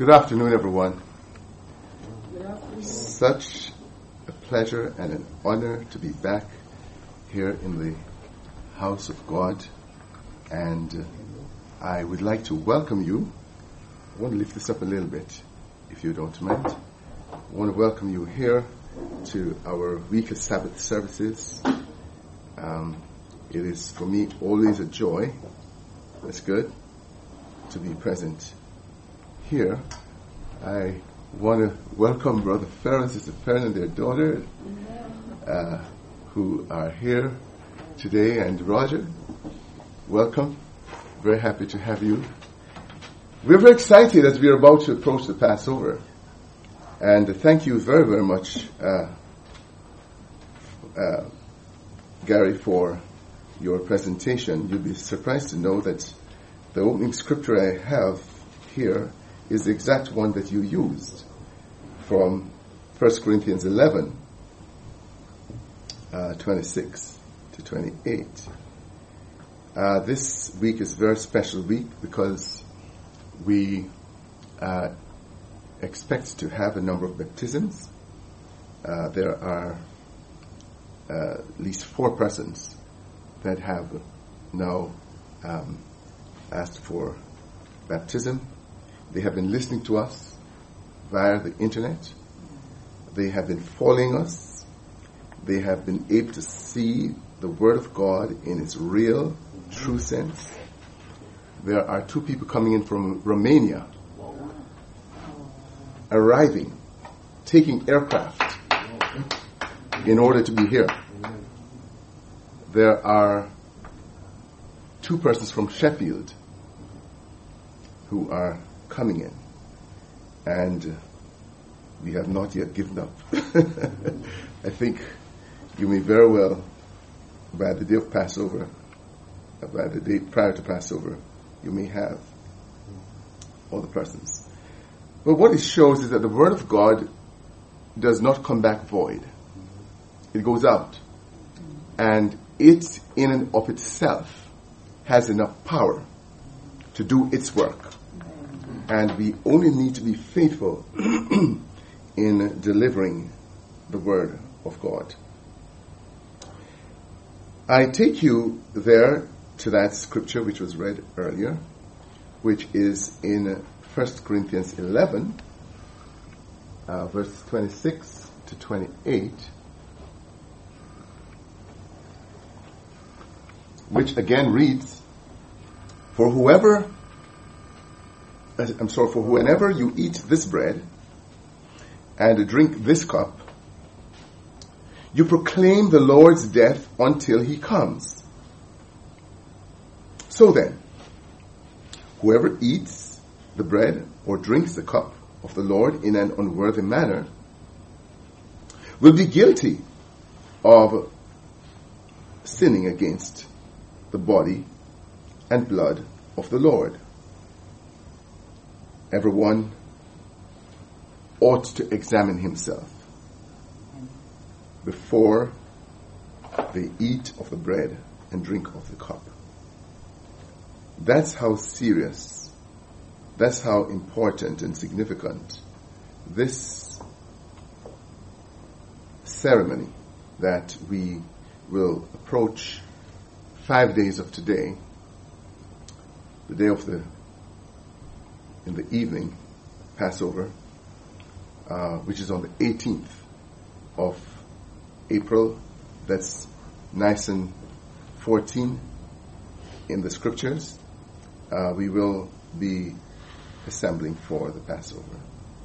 Good afternoon, everyone. Good afternoon. Such a pleasure and an honor to be back here in the house of God. And I would like to welcome you. I want to lift this up a little bit, if you don't mind. I want to welcome you here to our weekly Sabbath services. It is for me always a joy. That's good to be present here. I want to welcome Brother Farrell and Sister Farrell and their daughter who are here today. And Roger, welcome. Very happy to have you. We're very excited as we are about to approach the Passover. And thank you very, very much, Gary, for your presentation. You'll be surprised to know that the opening scripture I have here is the exact one that you used from 1 Corinthians 11, 26 to 28. This week is a very special week because we expect to have a number of baptisms. There are at least 4 persons that have now asked for baptism. They have been listening to us via the internet. They have been following us. They have been able to see the Word of God in its real, true sense. There are 2 people coming in from Romania, arriving, taking aircraft in order to be here. There are 2 persons from Sheffield who are coming in, and we have not yet given up. I think you may very well, by the day of Passover, by the day prior to Passover, you may have all the persons. But what it shows is that the Word of God does not come back void. It goes out, and it in and of itself has enough power to do its work. And we only need to be faithful in delivering the Word of God. I take you there to that scripture which was read earlier, which is in 1 Corinthians 11, verse 26 to 28, which again reads, For whenever you eat this bread and drink this cup, you proclaim the Lord's death until he comes. So then, whoever eats the bread or drinks the cup of the Lord in an unworthy manner will be guilty of sinning against the body and blood of the Lord. Everyone ought to examine himself before they eat of the bread and drink of the cup. That's how serious, that's how important and significant this ceremony that we will approach 5 days of today, the day of in the evening, Passover, which is on the 18th of April. That's Nisan 14 in the scriptures. We will be assembling for the Passover.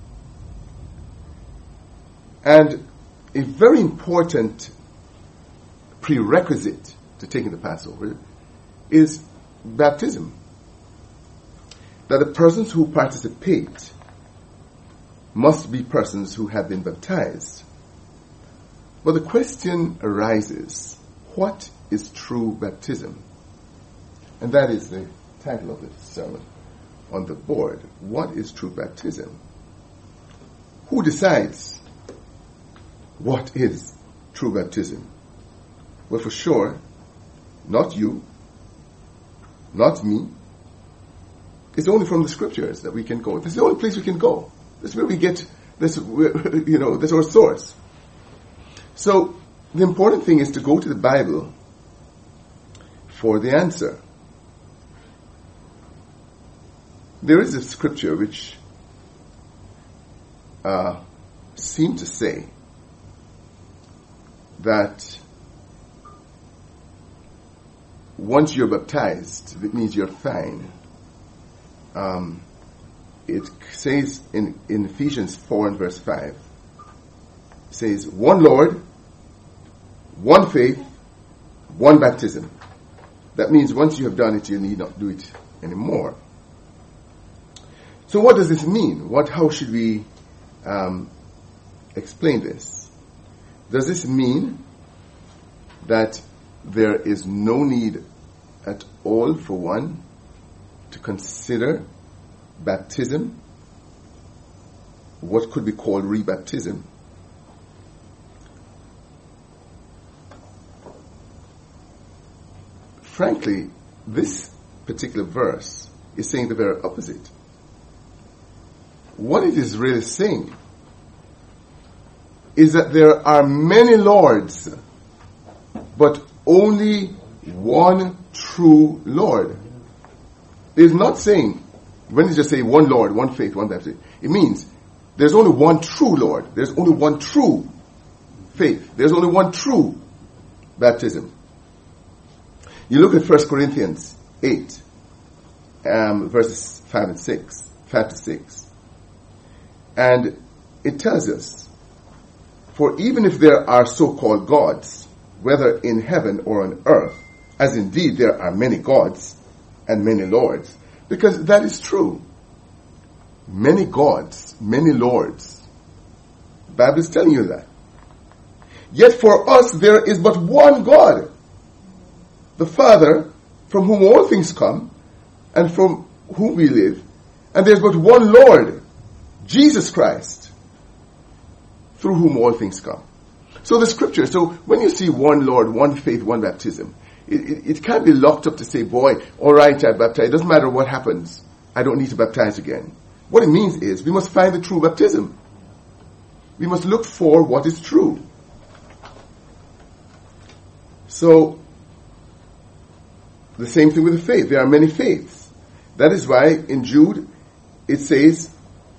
And a very important prerequisite to taking the Passover is baptism. That the persons who participate must be persons who have been baptized. But the question arises, what is true baptism? And that is the title of the sermon on the board. What is true baptism? Who decides what is true baptism? Well, for sure, not you, not me. It's only from the scriptures that we can go. That's the only place we can go. That's where we get this, that's our source. So the important thing is to go to the Bible for the answer. There is a scripture which seems to say that once you're baptized, it means you're fine. It says in Ephesians 4 and verse 5, it says, one Lord, one faith, one baptism. That means once you have done it, you need not do it anymore. So what does this mean? How should we explain this? Does this mean that there is no need at all for one to consider baptism, what could be called rebaptism? Frankly, this particular verse is saying the very opposite. What it is really saying is that there are many lords, but only one true Lord. It is not saying, when it just say one Lord, one faith, one baptism, it means there's only one true Lord. There's only one true faith. There's only one true baptism. You look at 1 Corinthians 8, verses 5 to 6. And it tells us, for even if there are so-called gods, whether in heaven or on earth, as indeed there are many gods and many lords, because that is true. Many gods, many lords. The Bible is telling you that. Yet for us there is but one God, the Father, from whom all things come, and from whom we live. And there's but one Lord, Jesus Christ, through whom all things come. So the scripture, so when you see one Lord, one faith, one baptism, it can't be locked up to say, boy, all right, I baptize. It doesn't matter what happens. I don't need to baptize again. What it means is we must find the true baptism. We must look for what is true. So, the same thing with the faith. There are many faiths. That is why in Jude it says,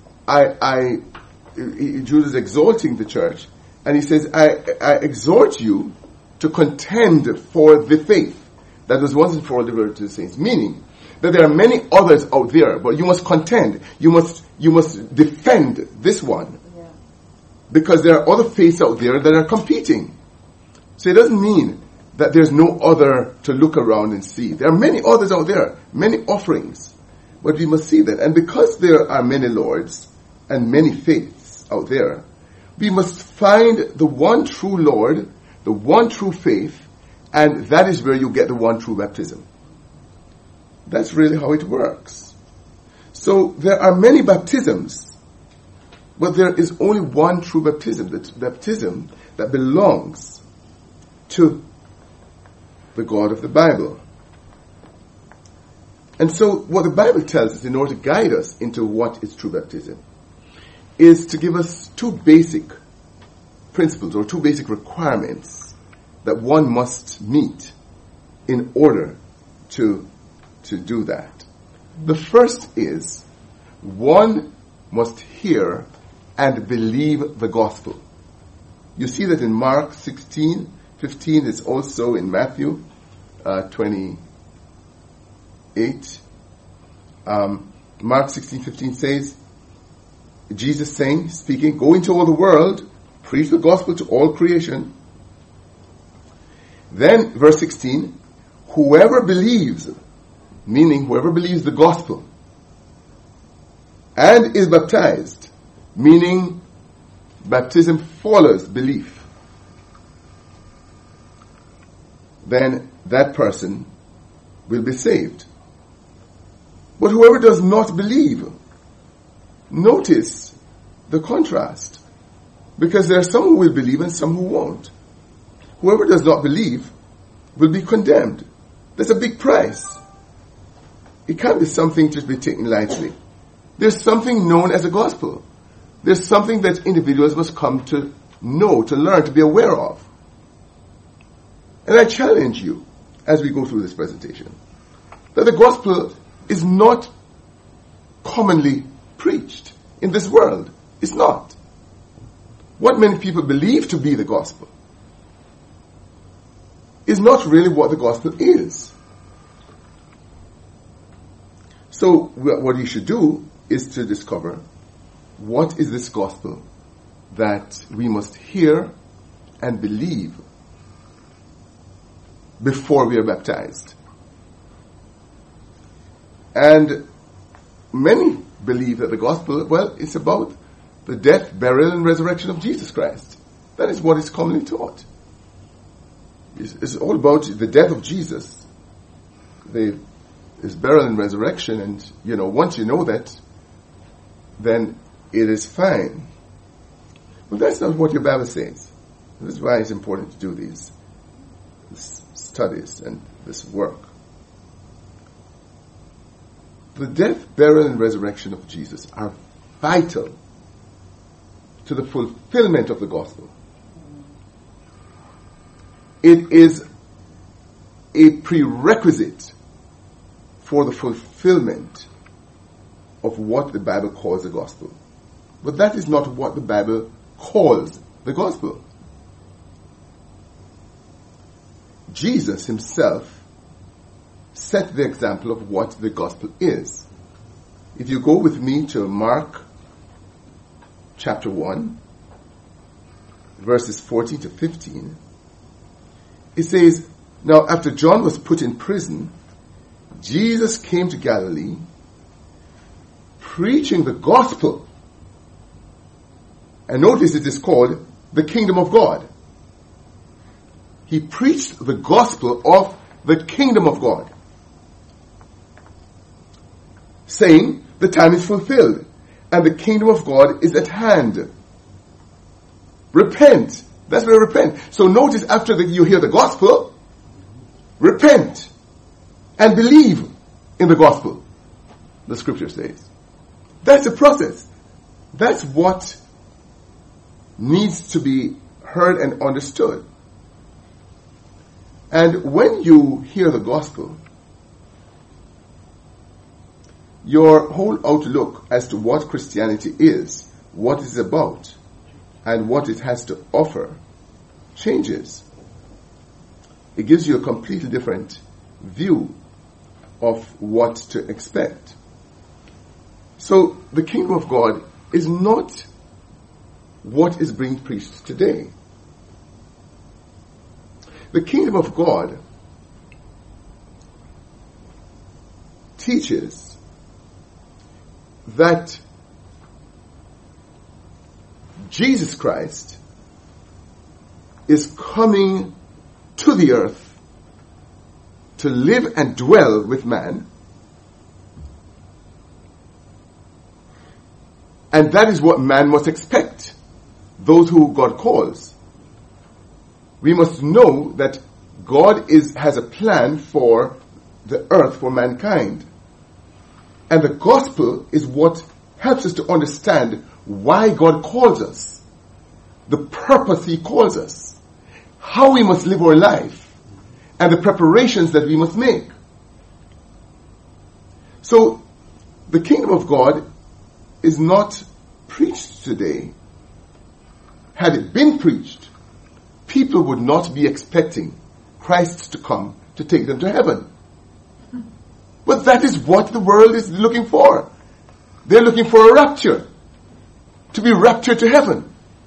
Jude is exalting the church, and he says, I exhort you to contend for the faith that was once and for all delivered to the saints. Meaning that there are many others out there, but you must contend. You must defend this one. Yeah. Because there are other faiths out there that are competing. So it doesn't mean that there's no other to look around and see. There are many others out there, many offerings. But we must see that. And because there are many lords and many faiths out there, we must find the one true Lord, the one true faith, and that is where you get the one true baptism. That's really how it works. So there are many baptisms, but there is only one true baptism, the baptism that belongs to the God of the Bible. And so what the Bible tells us in order to guide us into what is true baptism is to give us two basic principles or two basic requirements that one must meet in order to do that. The first is one must hear and believe the gospel. You see that in Mark 16:15. It's also in Matthew 28. Mark 16:15 says, Jesus speaking, go into all the world, preach the gospel to all creation. Then, verse 16, whoever believes, meaning whoever believes the gospel, and is baptized, meaning baptism follows belief, then that person will be saved. But whoever does not believe, notice the contrast, because there are some who will believe and some who won't. Whoever does not believe will be condemned. That's a big price. it can't be something to be taken lightly. There's something known as a gospel. There's something that individuals must come to know, to learn, to be aware of. And I challenge you, as we go through this presentation, that the gospel is not commonly preached in this world. It's not. What many people believe to be the gospel is not really what the gospel is. So what you should do is to discover what is this gospel that we must hear and believe before we are baptized. And many believe that the gospel, well, it's about the death, burial, and resurrection of Jesus Christ. That is what is commonly taught. It's all about the death of Jesus, his burial and resurrection, and, once you know that, then it is fine. But that's not what your Bible says. This is why it's important to do these studies and this work. The death, burial, and resurrection of Jesus are vital to the fulfillment of the gospel. It is a prerequisite for the fulfillment of what the Bible calls the gospel. But that is not what the Bible calls the gospel. Jesus himself set the example of what the gospel is. If you go with me to Mark chapter 1, verses 14 to 15, it says, "Now after John was put in prison, Jesus came to Galilee, preaching the gospel." And notice it is called the kingdom of God. He preached the gospel of the kingdom of God, saying, "The time is fulfilled, and the kingdom of God is at hand. Repent." That's where repent. So notice after you hear the gospel, repent and believe in the gospel, the scripture says. That's the process. That's what needs to be heard and understood. And when you hear the gospel, your whole outlook as to what Christianity is, what it's about, and what it has to offer changes. It gives you a completely different view of what to expect. So the kingdom of God is not what is being preached today. The kingdom of God teaches that Jesus Christ is coming to the earth to live and dwell with man, and that is what man must expect, those who God calls. We must know that God has a plan for the earth, for mankind. And the gospel is what helps us to understand why God calls us, the purpose he calls us, how we must live our life, and the preparations that we must make. So, the kingdom of God is not preached today. Had it been preached, people would not be expecting Christ to come to take them to heaven. But that is what the world is looking for. They're looking for a rapture, to be raptured to heaven.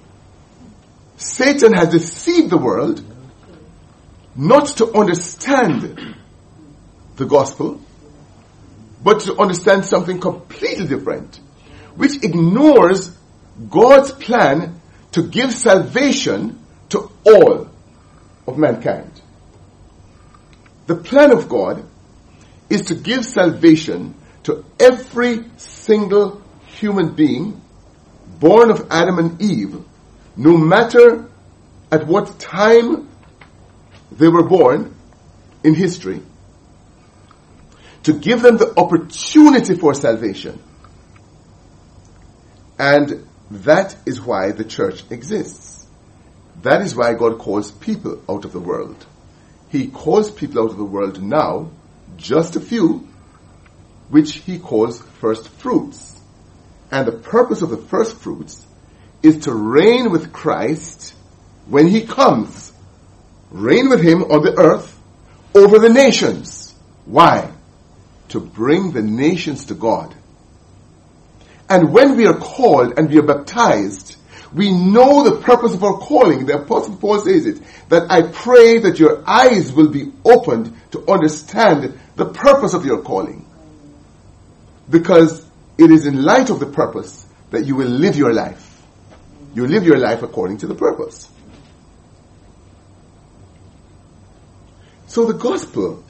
Satan has deceived the world not to understand the gospel, but to understand something completely different, which ignores God's plan to give salvation to all of mankind. The plan of God is to give salvation to every single human being born of Adam and Eve, no matter at what time they were born in history, to give them the opportunity for salvation. And that is why the church exists. That is why God calls people out of the world. He calls people out of the world now, just a few, which he calls first fruits. And the purpose of the first fruits is to reign with Christ when he comes. Reign with him on the earth over the nations. Why? To bring the nations to God. And when we are called and we are baptized, we know the purpose of our calling. The Apostle Paul says it, that I pray that your eyes will be opened to understand the purpose of your calling. Because it is in light of the purpose that you will live your life. You live your life according to the purpose. So the gospel,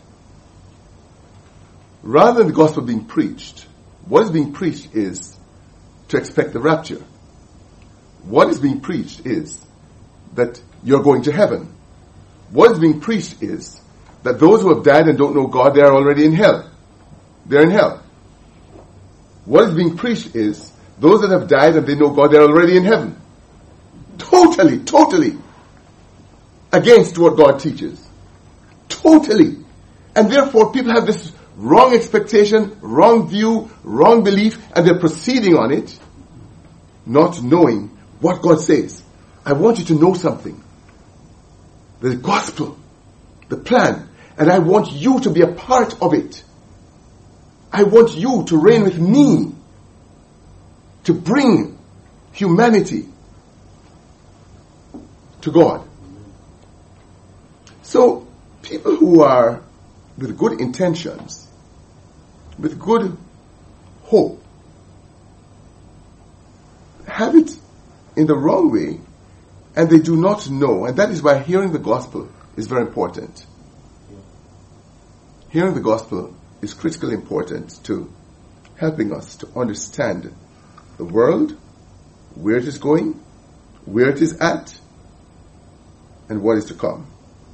rather than the gospel being preached, what is being preached is to expect the rapture. What is being preached is that you're going to heaven. What is being preached is that those who have died and don't know God, they are already in hell. They're in hell. What is being preached is those that have died and they know God, they're already in heaven. Totally against what God teaches. Totally. And therefore people have this wrong expectation, wrong view, wrong belief, and they're proceeding on it, not knowing what God says. I want you to know something. The gospel, the plan, and I want you to be a part of it. I want you to reign with me, to bring humanity to God. So, people who are with good intentions, with good hope, have it in the wrong way, and they do not know. And that is why hearing the gospel is very important. Hearing the gospel is critically important to helping us to understand the world, where it is going, where it is at, and what is to come.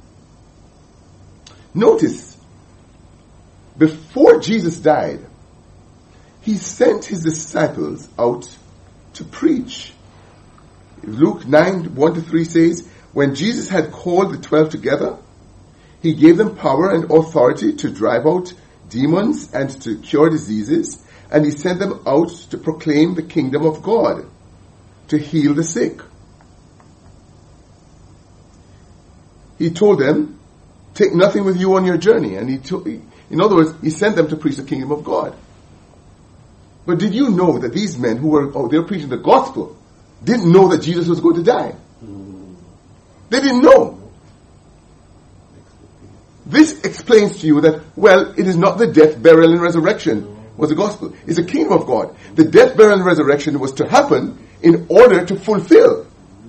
Notice, before Jesus died, he sent his disciples out to preach. Luke 9, 1-3 says, when Jesus had called the 12 together, he gave them power and authority to drive out demons and to cure diseases, and he sent them out to proclaim the kingdom of God, to heal the sick. He told them, take nothing with you on your journey. And in other words, he sent them to preach the kingdom of God. But did you know that these men who were they were preaching the gospel didn't know that Jesus was going to die? They didn't know. This explains to you that, well, it is not the death, burial, and resurrection was the gospel. It's the kingdom of God. The death, burial, and resurrection was to happen in order to fulfill.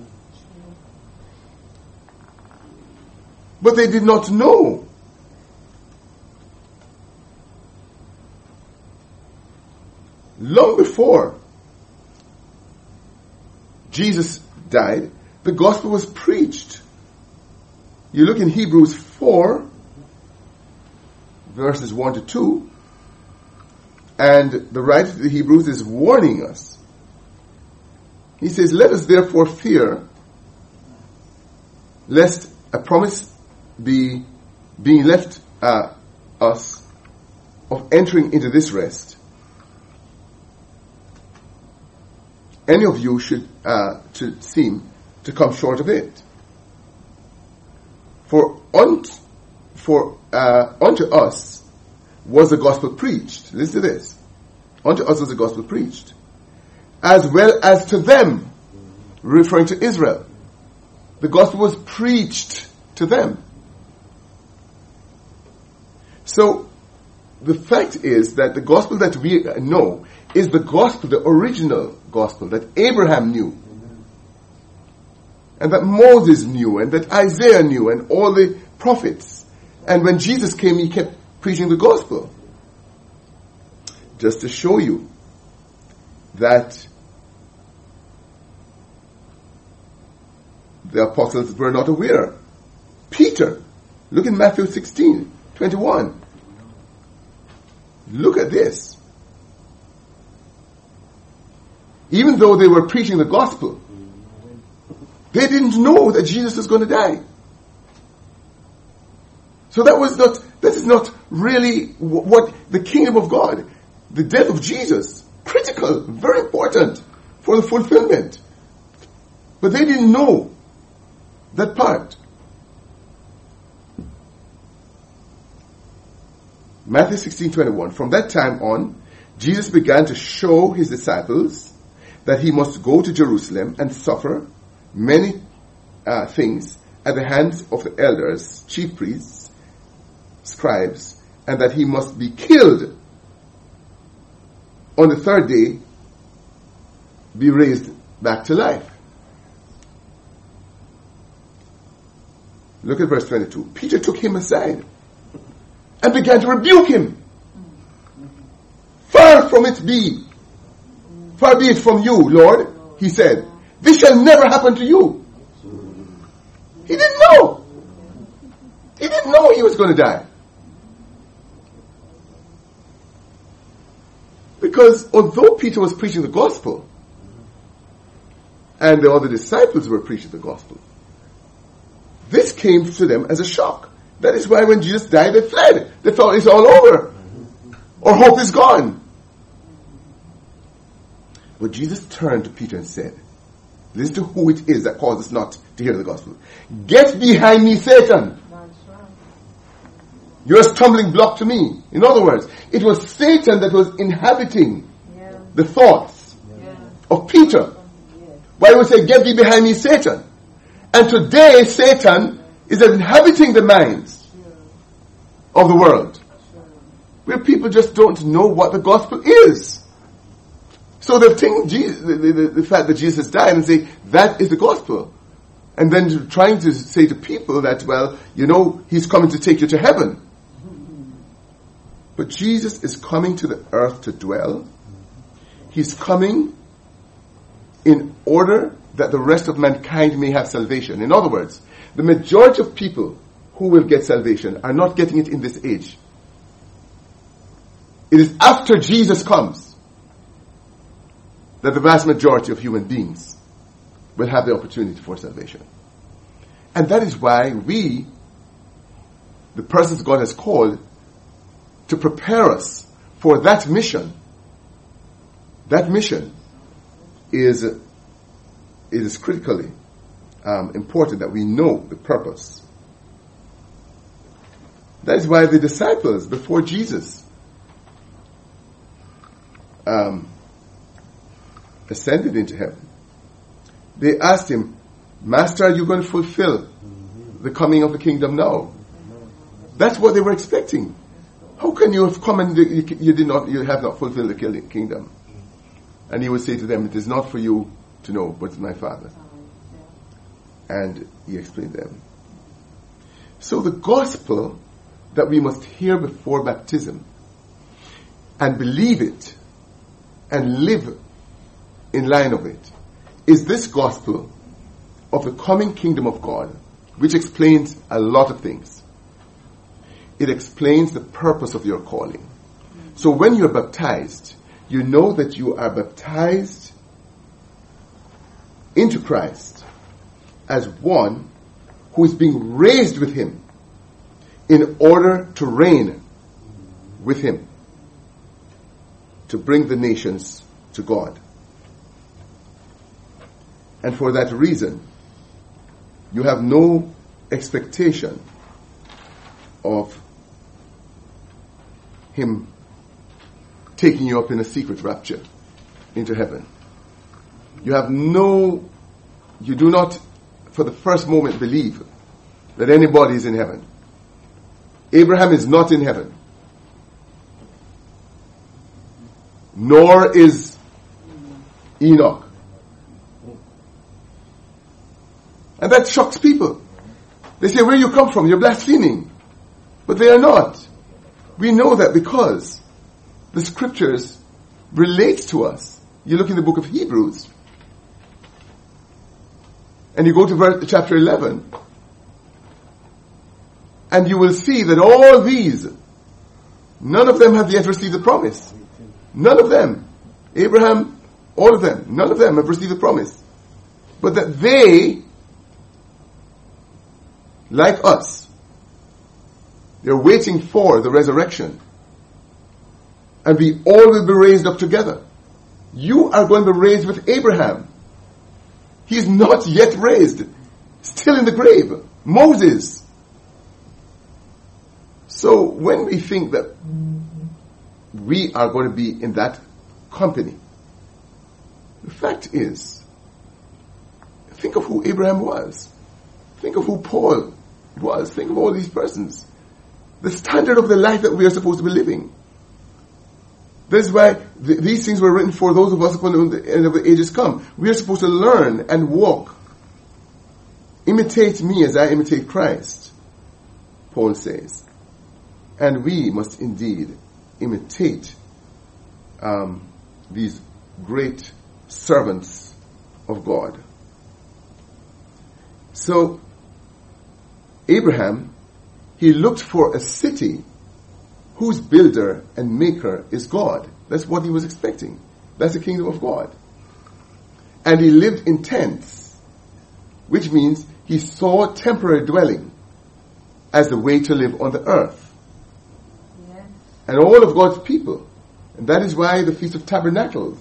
But they did not know. Long before Jesus died, the gospel was preached. You look in Hebrews 4, verses 1-2, and the writer to the Hebrews is warning us. He says, let us therefore fear, lest a promise be being left us of entering into this rest. Any of you should seem to come short of it. For unto us was the gospel preached. Listen to this. Unto us was the gospel preached, as well as to them, referring to Israel. The gospel was preached to them. So, the fact is that the gospel that we know is the gospel, the original gospel that Abraham knew, and that Moses knew, and that Isaiah knew, and all the prophets. And when Jesus came, he kept preaching the gospel. Just to show you that the apostles were not aware. Peter, look in Matthew 16:21. look at this. Even though they were preaching the gospel, they didn't know that Jesus was going to die. So that is not really what the kingdom of God, the death of Jesus, critical, very important for the fulfillment. But they didn't know that part. Matthew 16:21. From that time on, Jesus began to show his disciples that he must go to Jerusalem and suffer many things at the hands of the elders, chief priests, scribes, and that he must be killed on the third day, be raised back to life. Look at verse 22. Peter took him aside and began to rebuke him. Far be it from you, Lord, he said. This shall never happen to you. He didn't know. He didn't know he was going to die. Because although Peter was preaching the gospel, and the other disciples were preaching the gospel, this came to them as a shock. That is why when Jesus died, they fled. They thought it's all over. Or hope is gone. But Jesus turned to Peter and said, listen to who it is that caused us not to hear the gospel. Get behind me, Satan. You're a stumbling block to me. In other words, it was Satan that was inhabiting the thoughts of Peter. Why would say, get thee behind me, Satan? And today, Satan is inhabiting the minds of the world, where people just don't know what the gospel is. So they think the fact that Jesus died and say, that is the gospel. And then trying to say to people that, well, he's coming to take you to heaven. But Jesus is coming to the earth to dwell. He's coming in order that the rest of mankind may have salvation. In other words, the majority of people who will get salvation are not getting it in this age. It is after Jesus comes that the vast majority of human beings will have the opportunity for salvation. And that is why we, the persons God has called, to prepare us for that mission. That mission is critically important that we know the purpose. That is why the disciples before Jesus ascended into heaven, they asked him, Master, are you going to fulfill the coming of the kingdom now? That's what they were expecting. How can you have come and you have not fulfilled the kingdom? And he would say to them, it is not for you to know, but it's my Father. And he explained them. So the gospel that we must hear before baptism and believe it and live in line of it is this gospel of the coming kingdom of God, which explains a lot of things. It explains the purpose of your calling. So when you're baptized, you know that you are baptized into Christ as one who is being raised with him in order to reign with him, to bring the nations to God. And for that reason, you have no expectation of him taking you up in a secret rapture into heaven. You do not for the first moment believe that anybody is in heaven. Abraham is not in heaven. Nor is Enoch. And that shocks people. They say, where you come from? You're blaspheming. But they are not. We know that because the scriptures relate to us. You look in the book of Hebrews, and you go to chapter 11, and you will see that all these None of them have yet received the promise. None of them. Abraham, all of them. None of them have received the promise. But that they, like us, they're waiting for the resurrection. And we all will be raised up together. You are going to be raised with Abraham. He is not yet raised. Still in the grave. Moses. So when we think that we are going to be in that company, the fact is, think of who Abraham was. Think of who Paul was. Think of all these persons. The standard of the life that we are supposed to be living. This is why these things were written for those of us when the end of the ages come. We are supposed to learn and walk. Imitate me as I imitate Christ, Paul says. And we must indeed imitate these great servants of God. So, Abraham, he looked for a city whose builder and maker is God. That's what he was expecting. That's the kingdom of God. And he lived in tents, which means he saw temporary dwelling as the way to live on the earth. Yes. And all of God's people. And that is why the Feast of Tabernacles.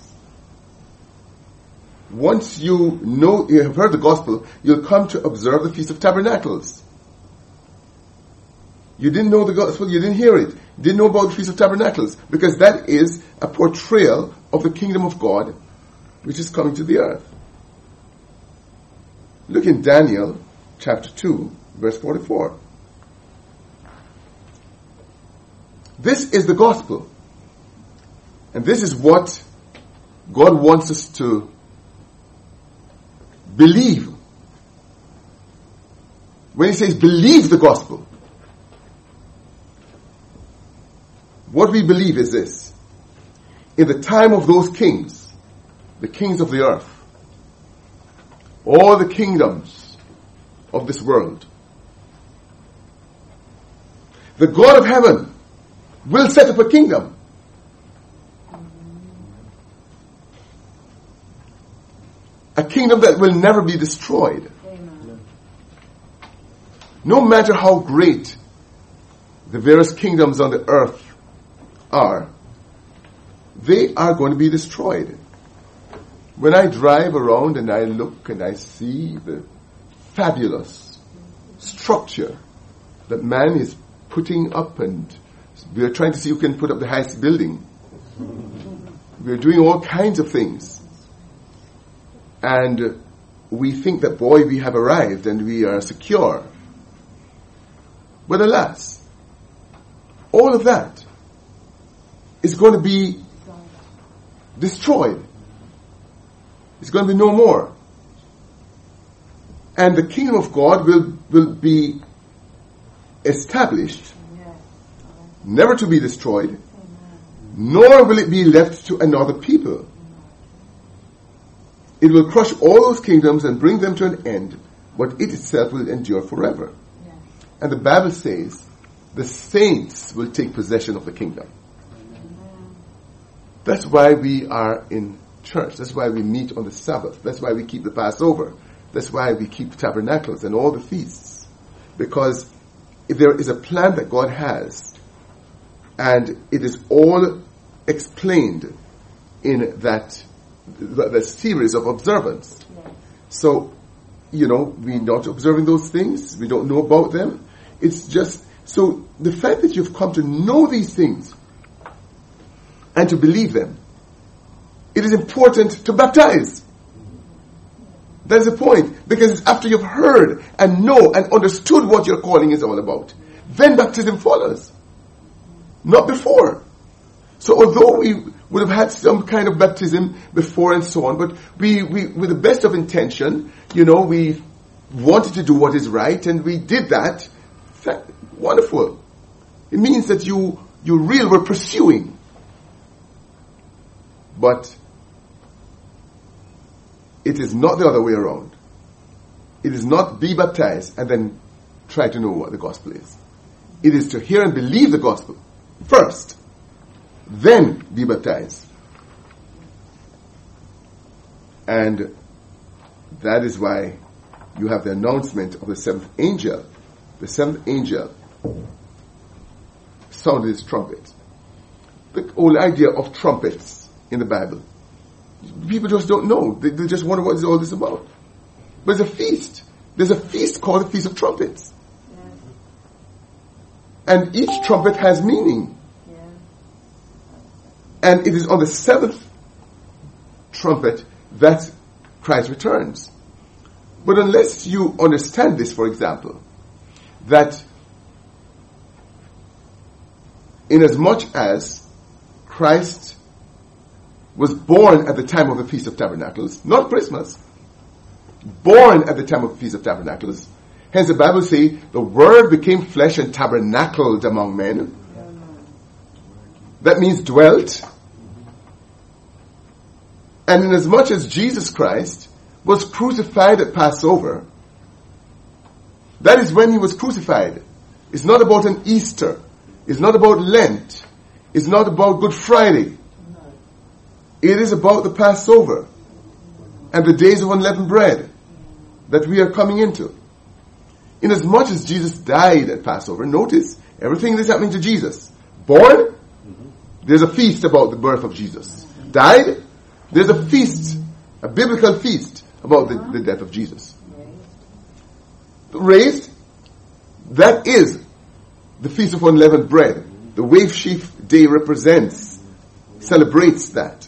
Once you have heard the gospel, you'll come to observe the Feast of Tabernacles. You didn't know the gospel, you didn't hear it. You didn't know about the Feast of Tabernacles, because that is a portrayal of the kingdom of God, which is coming to the earth. Look in Daniel chapter 2, verse 44. This is the gospel. And this is what God wants us to believe. When he says believe the gospel, what we believe is this. In the time of those kings, the kings of the earth, all the kingdoms of this world, the God of heaven will set up a kingdom. A kingdom that will never be destroyed. Amen. No matter how great the various kingdoms on the earth are, they are going to be destroyed. When I drive around and I look and I see the fabulous structure that man is putting up, and we are trying to see who can put up the highest building. We are doing all kinds of things. And we think that, boy, we have arrived and we are secure. But alas, all of that is going to be destroyed. It's going to be no more. And the kingdom of God will be established, never to be destroyed, nor will it be left to another people. It will crush all those kingdoms and bring them to an end, but it itself will endure forever. Yeah. And the Bible says the saints will take possession of the kingdom. Amen. That's why we are in church. That's why we meet on the Sabbath. That's why we keep the Passover. That's why we keep tabernacles and all the feasts. Because if there is a plan that God has, and it is all explained in that the series of observance. Yes. So, we're not observing those things. We don't know about them. It's just, so the fact that you've come to know these things and to believe them, it is important to baptize. That's the point. Because it's after you've heard and know and understood what your calling is all about, then baptism follows. Not before. So although we would have had some kind of baptism before and so on, but we with the best of intention, we wanted to do what is right, and we did that. Wonderful. It means that you really were pursuing. But it is not the other way around. It is not be baptized and then try to know what the gospel is. It is to hear and believe the gospel first, then be baptized. And that is why you have the announcement of the seventh angel. The seventh angel sounded his trumpet. The whole idea of trumpets in the Bible, people just don't know. They just wonder what is all this about. But it's a feast. There's a feast called the Feast of Trumpets. Yes. And each trumpet has meaning. Yeah. And it is on the seventh trumpet that Christ returns. But unless you understand this, for example, that inasmuch as Christ was born at the time of the Feast of Tabernacles, not Christmas, born at the time of the Feast of Tabernacles, hence the Bible says, the Word became flesh and tabernacled among men. That means dwelt. And inasmuch as Jesus Christ was crucified at Passover, that is when he was crucified. It's not about an Easter. It's not about Lent. It's not about Good Friday. It is about the Passover and the days of unleavened bread that we are coming into. Inasmuch as Jesus died at Passover, notice everything that's happening to Jesus. Born, there's a feast about the birth of Jesus. Died, there's a feast, a biblical feast about the death of Jesus. Raised, that is the Feast of Unleavened Bread. The Wave Sheaf Day celebrates that.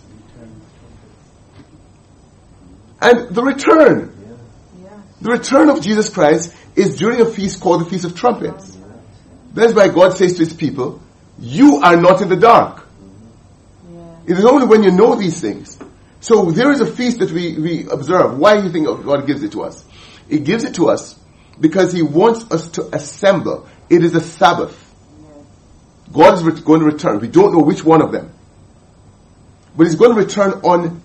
And the return of Jesus Christ is during a feast called the Feast of Trumpets. That's why God says to his people, you are not in the dark. It is only when you know these things. So there is a feast that we observe. Why do you think God gives it to us? He gives it to us because he wants us to assemble. It is a Sabbath. God is going to return. We don't know which one of them. But he's going to return on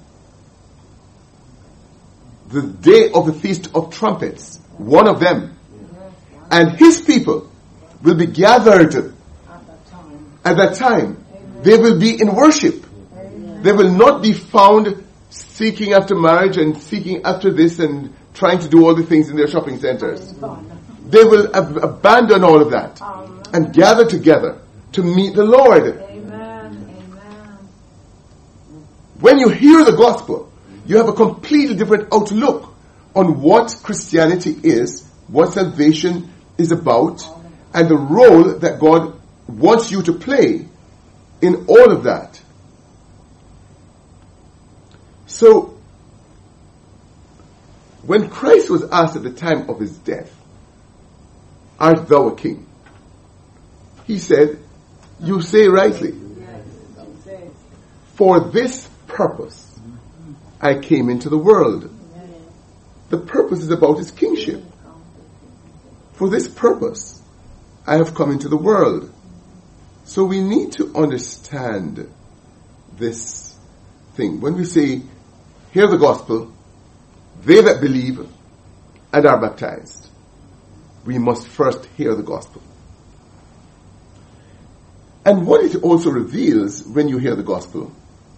the day of the Feast of Trumpets. One of them. And his people will be gathered at that time. They will be in worship. They will not be found seeking after marriage and seeking after this and trying to do all the things in their shopping centers. They will abandon all of that and gather together to meet the Lord. When you hear the gospel, you have a completely different outlook on what Christianity is, what salvation is about, and the role that God wants you to play in all of that. So, when Christ was asked at the time of his death, art thou a king? He said, you say rightly, for this purpose I came into the world. The purpose is about his kingship. For this purpose I have come into the world. So we need to understand this thing. When we say, hear the gospel, they that believe and are baptized, we must first hear the gospel. And what it also reveals when you hear the gospel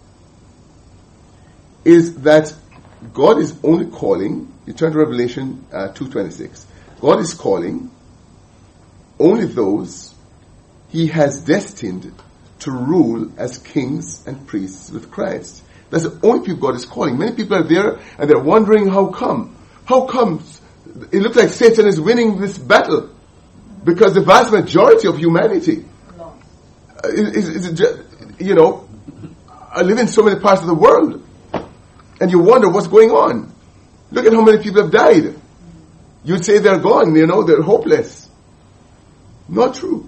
is that God is only calling, you turn to Revelation 2:26, God is calling only those he has destined to rule as kings and priests with Christ. That's the only people God is calling. Many people are there and they're wondering how come. How come it looks like Satan is winning this battle? Because the vast majority of humanity live in so many parts of the world. And you wonder what's going on. Look at how many people have died. You'd say they're gone, they're hopeless. Not true.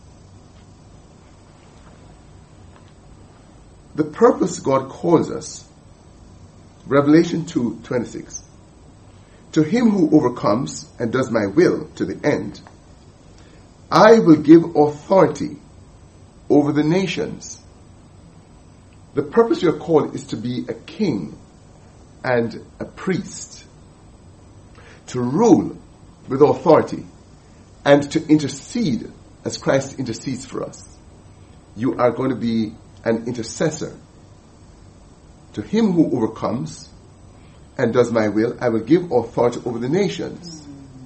The purpose God calls us, Revelation 2:26, to him who overcomes and does my will to the end, I will give authority over the nations. The purpose you're called is to be a king and a priest, to rule with authority and to intercede as Christ intercedes for us. you are going to be an intercessor. To him who overcomes and does my will, I will give authority over the nations.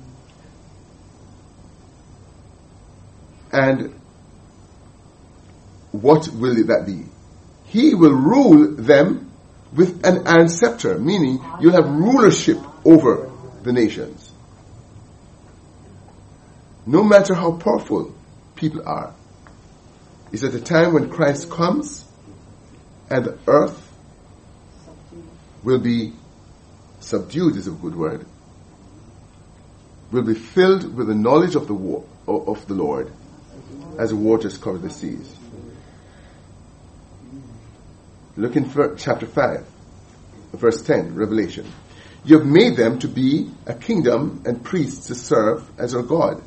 And what will that be? He will rule them with an iron scepter, meaning you'll have rulership over the nations. No matter how powerful people are, it's at the time when Christ comes and the earth will be subdued, is a good word, will be filled with the knowledge of the Lord as the waters cover the seas. Look in chapter 5, verse 10, Revelation. You have made them to be a kingdom and priests to serve as our God.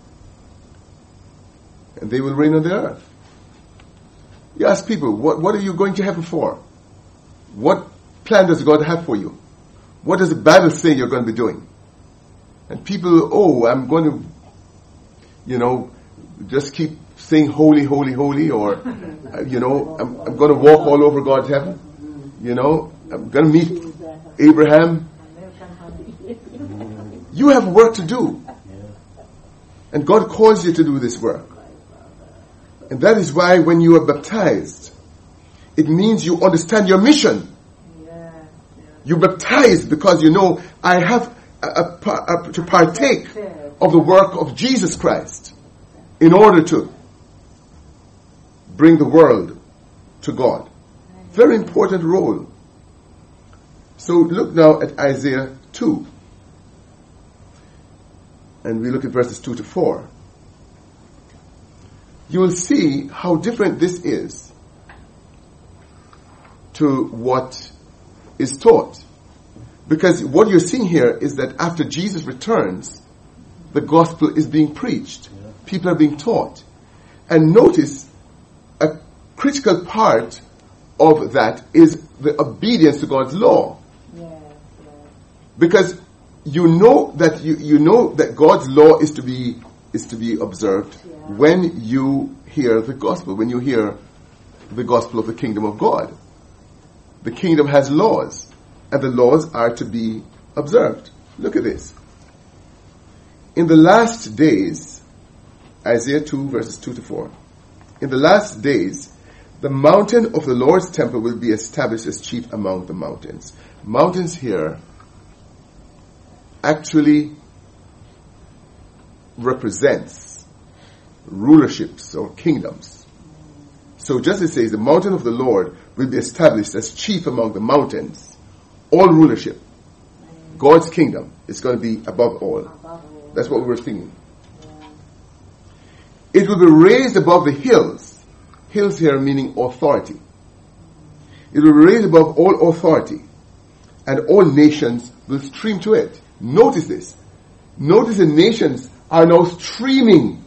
And they will reign on the earth. You ask people, what are you going to heaven for? What plan does God have for you? What does the Bible say you're going to be doing? And people, I'm going to, just keep saying holy, holy, holy, or, I'm going to walk all over God's heaven. I'm going to meet Abraham. You have work to do. And God calls you to do this work. And that is why when you are baptized, it means you understand your mission. You're baptized because you know, I have to partake of the work of Jesus Christ in order to bring the world to God. Very important role. So look now at Isaiah 2. And we look at verses 2 to 4. You will see how different this is to what is taught. Because what you're seeing here is that after Jesus returns, the gospel is being preached. People are being taught. And notice, a critical part of that is the obedience to God's law. Because you know that God's law is to be observed when you hear the gospel, when you hear the gospel of the kingdom of God. The kingdom has laws, and the laws are to be observed. Look at this. In the last days, Isaiah 2 verses 2 to 4. In the last days, the mountain of the Lord's temple will be established as chief among the mountains. Mountains here actually represents rulerships or kingdoms. So just as it says, the mountain of the Lord will be established as chief among the mountains. All rulership. God's kingdom is going to be above all. That's what we were thinking. It will be raised above the hills. Hills here meaning authority. It will be raised above all authority, and all nations will stream to it. Notice this. Notice the nations are now streaming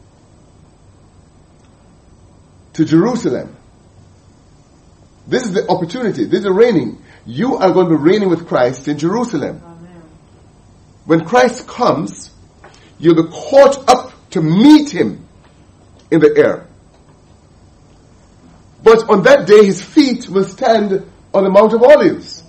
to Jerusalem. This is the opportunity. This is the reigning. You are going to be reigning with Christ in Jerusalem. Amen. When Christ comes, you'll be caught up to meet him in the air. But on that day, his feet will stand on the Mount of Olives.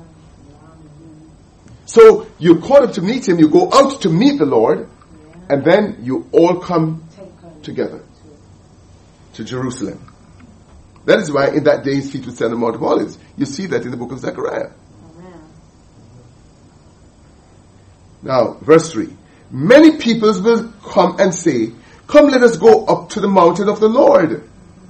So you're caught up to meet him, you go out to meet the Lord, and then you all come together to Jerusalem. That is why in that day his feet will stand on the Mount of Olives. You see that in the book of Zechariah. Now, verse 3. Many peoples will come and say, come, let us go up to the mountain of the Lord,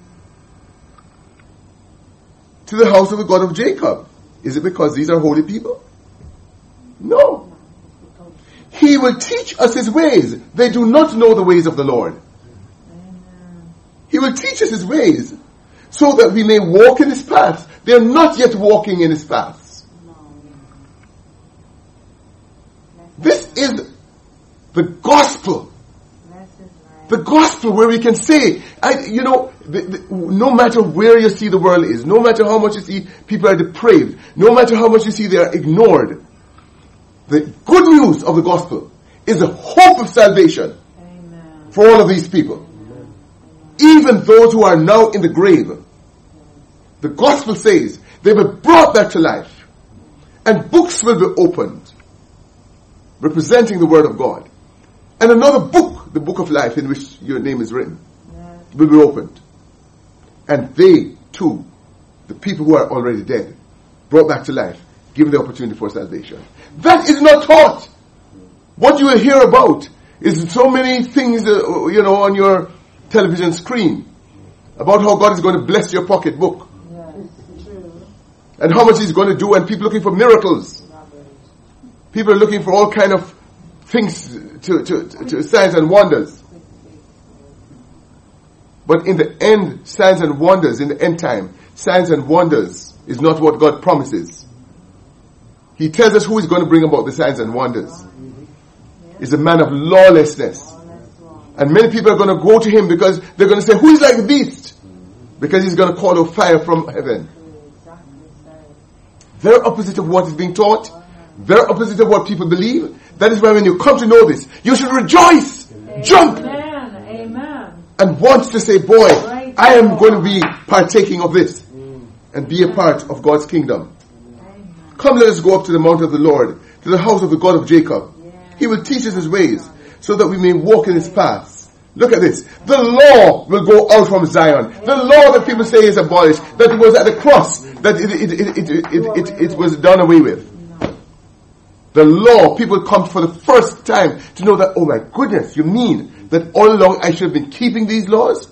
to the house of the God of Jacob. Is it because these are holy people? No. He will teach us his ways. They do not know the ways of the Lord. He will teach us his ways so that we may walk in his paths. They are not yet walking in his paths. This is the gospel. The gospel where we can say, no matter where you see the world is, no matter how much you see people are depraved, no matter how much you see they are ignored, the good news of the gospel is the hope of salvation. Amen. For all of these people. Amen. even those who are now in the grave. The gospel says they will be brought back to life, and books will be opened, representing the word of God. And another book, the book of life in which your name is written, will be opened. And they too, the people who are already dead, brought back to life, given the opportunity for salvation. That is not taught. What you will hear about is so many things, on your television screen about how God is going to bless your pocketbook. And how much He's going to do, and people looking for miracles. People are looking for all kind of things to signs and wonders. But in the end, signs and wonders, in the end time, signs and wonders is not what God promises. He tells us who is going to bring about the signs and wonders. It's a man of lawlessness. And many people are going to go to him because they're going to say, who is like the beast? Because he's going to call out fire from heaven. Very opposite of what is being taught. Very opposite of what people believe. That is why when you come to know this, you should rejoice, jump, and want to say, boy, I am going to be partaking of this and be a part of God's kingdom. Come, let us go up to the mount of the Lord, to the house of the God of Jacob. He will teach us His ways so that we may walk in His paths. Look at this. The law will go out from Zion. The law that people say is abolished, that it was at the cross, that it was done away with. The law, people come for the first time to know that, oh my goodness, you mean that all along I should have been keeping these laws?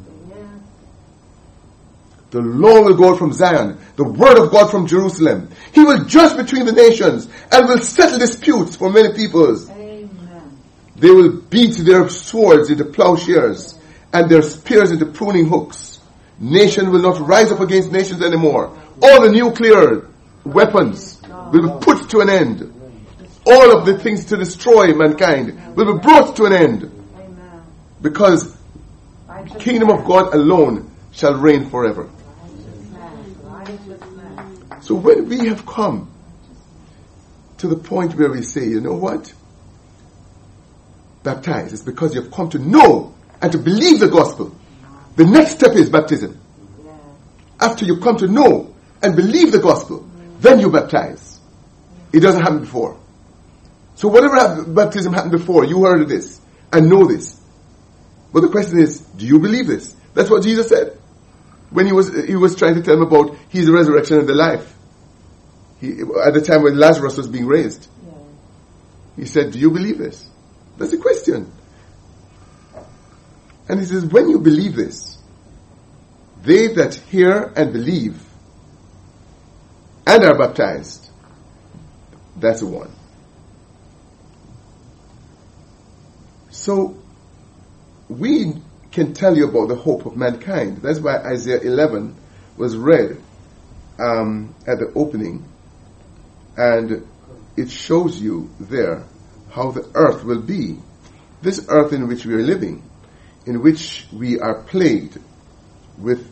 The law will go out from Zion, the word of God from Jerusalem. He will judge between the nations and will settle disputes for many peoples. Amen. They will beat their swords into plowshares and their spears into pruning hooks. Nation will not rise up against nations anymore. All the nuclear weapons will be put to an end. All of the things to destroy mankind will be brought to an end. Because the kingdom of God alone shall reign forever. So when we have come to the point where we say, you know what? Baptize. It's because you've come to know and to believe the gospel. The next step is baptism. After you come to know and believe the gospel, then you baptize. It doesn't happen before. So whatever baptism happened before, you heard of this and know this. But the question is, do you believe this? That's what Jesus said. When he was trying to tell them about He's the resurrection and the life. At the time when Lazarus was being raised. He said, do you believe this? That's the question. And He says, when you believe this, they that hear and believe and are baptized, that's the one. So, we can tell you about the hope of mankind. That's why Isaiah 11 was read at the opening, and it shows you there how the earth will be. This earth in which we are living, in which we are plagued with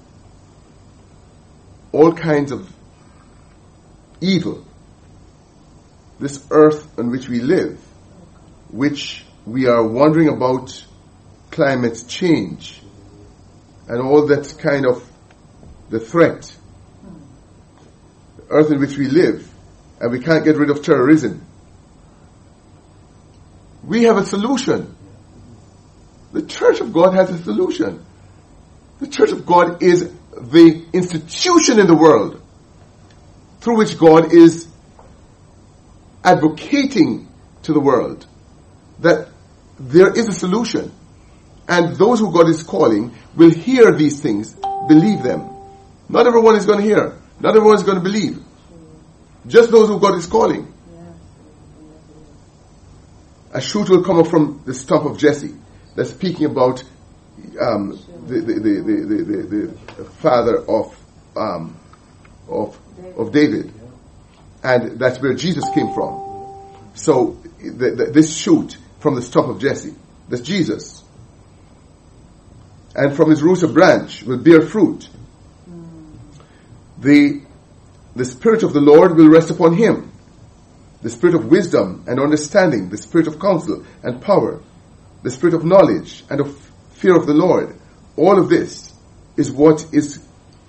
all kinds of evil. This earth on which we live, which we are wondering about climate change and all that kind of the threat. The earth in which we live, and we can't get rid of terrorism. We have a solution. The Church of God has a solution. The Church of God is the institution in the world through which God is advocating to the world that there is a solution. And those who God is calling will hear these things, believe them. Not everyone is going to hear. Not everyone is going to believe. Just those who God is calling. A shoot will come up from the stump of Jesse. That's speaking about the father of David. And that's where Jesus came from. So this shoot from the stump of Jesse, that's Jesus. And from his roots a branch will bear fruit. The Spirit of the Lord will rest upon him. The Spirit of wisdom and understanding, the Spirit of counsel and power, the Spirit of knowledge and of fear of the Lord. all of this is what is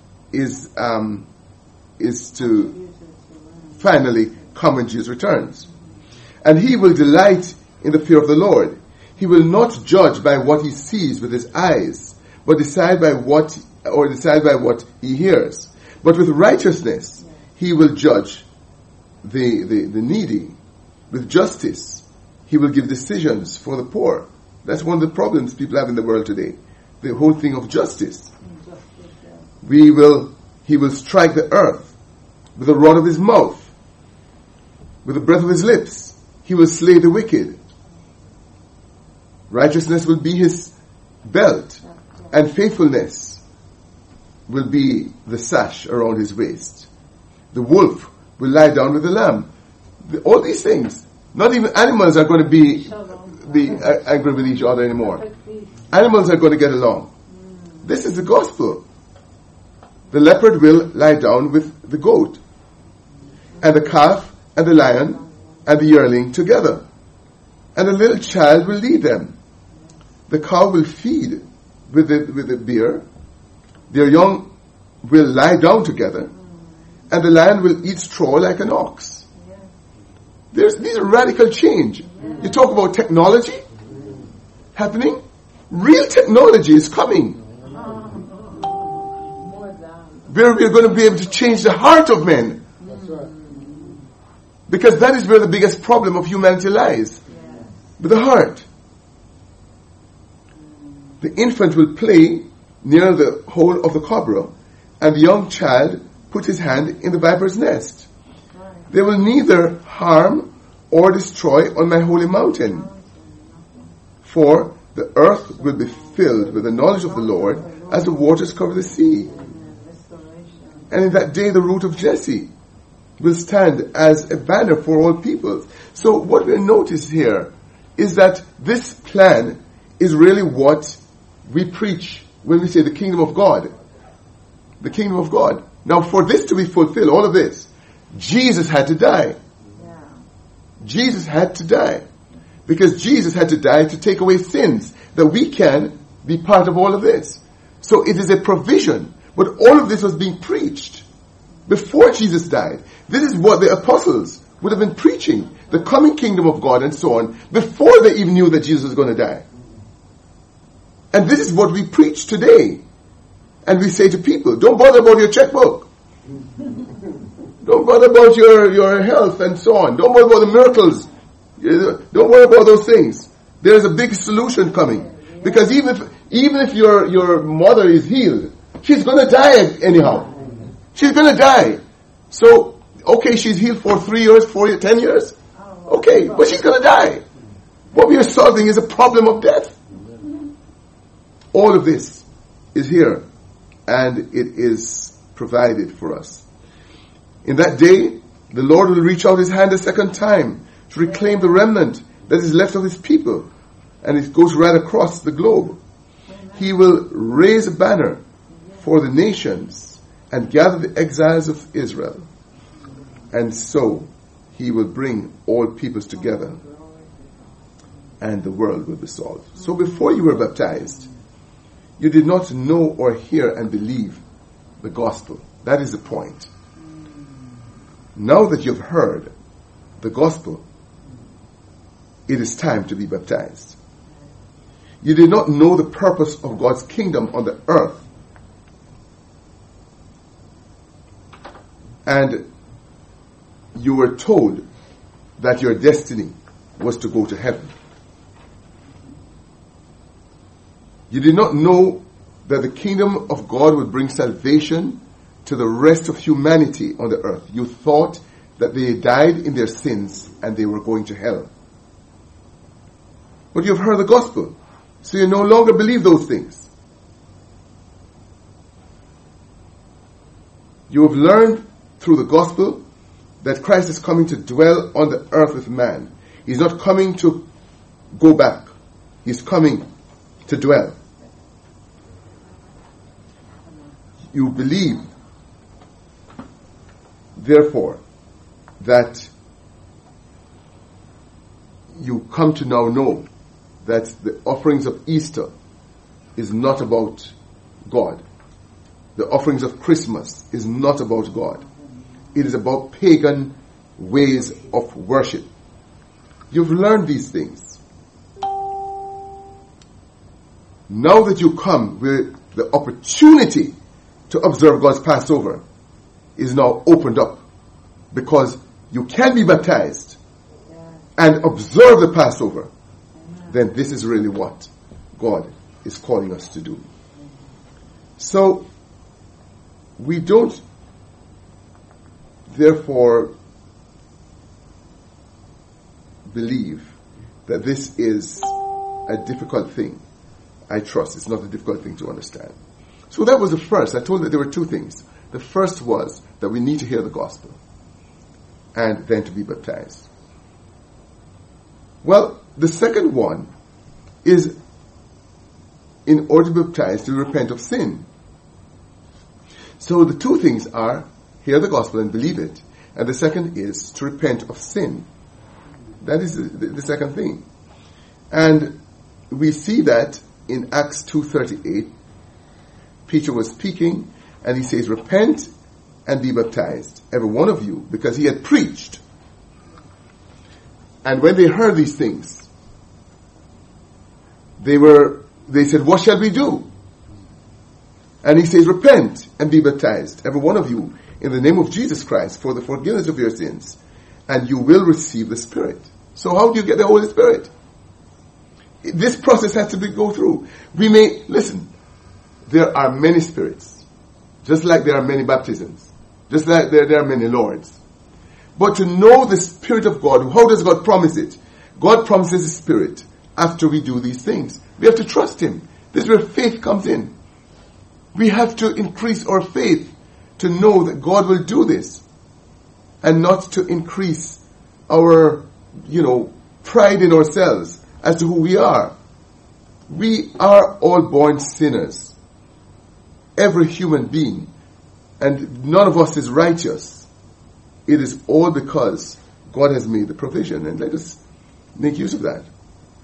to finally come when Jesus returns. And he will delight in the fear of the Lord. He will not judge by what he sees with his eyes, but decide by what he hears. But with righteousness, he will judge the needy. With justice, he will give decisions for the poor. That's one of the problems people have in the world today. The whole thing of justice. He will strike the earth with the rod of his mouth, with the breath of his lips. He will slay the wicked. Righteousness will be his belt, and faithfulness will be the sash around his waist. The wolf will lie down with the lamb. All these things. Not even animals are going to be angry with each other anymore. Animals are going to get along. This is the gospel. The leopard will lie down with the goat, and the calf and the lion and the yearling together, and a little child will lead them. The cow will feed with the bear. Their young will lie down together, and the lion will eat straw like an ox. These are radical change. You talk about technology happening. Real technology is coming, where we are going to be able to change the heart of men. Because that is where the biggest problem of humanity lies. With the heart. The infant will play near the hole of the cobra, and the young child put his hand in the viper's nest. They will neither harm or destroy on my holy mountain. For the earth will be filled with the knowledge of the Lord as the waters cover the sea. And in that day the root of Jesse will stand as a banner for all peoples. So what we notice here is that this plan is really what we preach when we say the kingdom of God. The kingdom of God. Now for this to be fulfilled, all of this, Jesus had to die. Jesus had to die. Because Jesus had to die to take away sins, that we can be part of all of this. So it is a provision. But all of this was being preached before Jesus died. This is what the apostles would have been preaching, the coming kingdom of God and so on, before they even knew that Jesus was going to die. And this is what we preach today. And we say to people, don't bother about your checkbook. Don't bother about your health and so on. Don't bother about the miracles. Don't worry about those things. There is a big solution coming. Because even if your mother is healed, she's going to die anyhow. She's going to die. So, okay, she's healed for 3 years, 4 years, 10 years. Okay, but she's going to die. What we are solving is a problem of death. All of this is here, and it is provided for us. In that day, the Lord will reach out his hand a second time to reclaim the remnant that is left of his people, and it goes right across the globe. He will raise a banner for the nations and gather the exiles of Israel, and so he will bring all peoples together, and the world will be solved. So before you were baptized, you did not know or hear and believe the gospel. That is the point. Now that you've heard the gospel, it is time to be baptized. You did not know the purpose of God's kingdom on the earth. And you were told that your destiny was to go to heaven. You did not know that the kingdom of God would bring salvation to the rest of humanity on the earth. You thought that they died in their sins and they were going to hell. But you've heard the gospel, so you no longer believe those things. You have learned through the gospel that Christ is coming to dwell on the earth with man. He's not coming to go back. He's coming to dwell. You believe, therefore, that you come to now know that the offerings of Easter is not about God. The offerings of Christmas is not about God. It is about pagan ways of worship. You've learned these things. Now that you come with the opportunity to observe God's Passover is now opened up, because you can be baptized and observe the Passover, then this is really what God is calling us to do. So, we don't, therefore, believe that this is a difficult thing. I trust it's not a difficult thing to understand. So that was the first. I told that there were two things. The first was that we need to hear the gospel and then to be baptized. Well, the second one is, in order to be baptized, to repent of sin. So the two things are, hear the gospel and believe it. And the second is to repent of sin. That is the second thing. And we see that in Acts 2:38, Peter was speaking, and he says, repent and be baptized, every one of you, because he had preached. And when they heard these things, they said, what shall we do? And he says, repent and be baptized, every one of you, in the name of Jesus Christ, for the forgiveness of your sins, and you will receive the Spirit. So how do you get the Holy Spirit? This process has to go through. Listen, there are many spirits, just like there are many baptisms, just like there are many lords. But to know the Spirit of God, how does God promise it? God promises the Spirit after we do these things. We have to trust Him. This is where faith comes in. We have to increase our faith to know that God will do this, and not to increase our, pride in ourselves as to who we are. We are all born sinners. Every human being. And none of us is righteous. It is all because God has made the provision. And let us make use of that.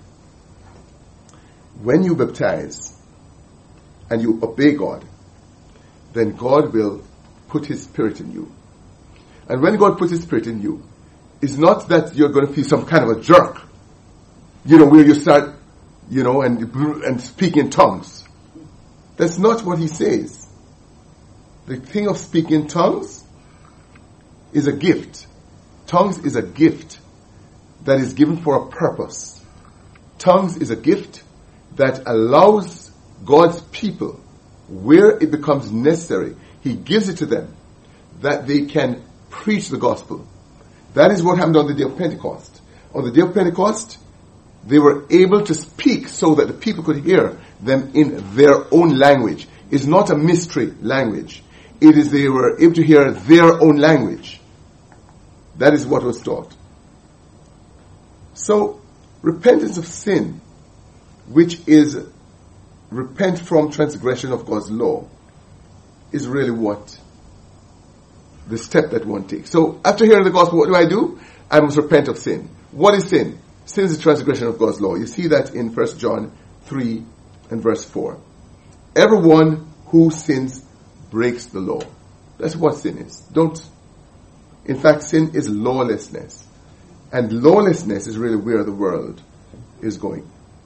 When you baptize and you obey God, then God will put His Spirit in you. And when God puts His Spirit in you, it's not that you're going to feel some kind of a jerk, where you start, and speak in tongues. That's not what He says. The thing of speaking in tongues is a gift. Tongues is a gift that is given for a purpose. Tongues is a gift that allows God's people, where it becomes necessary, He gives it to them, that they can preach the gospel. That is what happened on the day of Pentecost. On the day of Pentecost, they were able to speak so that the people could hear them in their own language. It's not a mystery language. It is they were able to hear their own language. That is what was taught. So, repentance of sin, which is repent from transgression of God's law, is really what the step that one takes. So, after hearing the gospel, what do? I must repent of sin. What is sin? Sin is the transgression of God's law. You see that in 1 John 3 and verse 4. Everyone who sins breaks the law. That's what sin is. In fact, sin is lawlessness. And lawlessness is really where the world is going.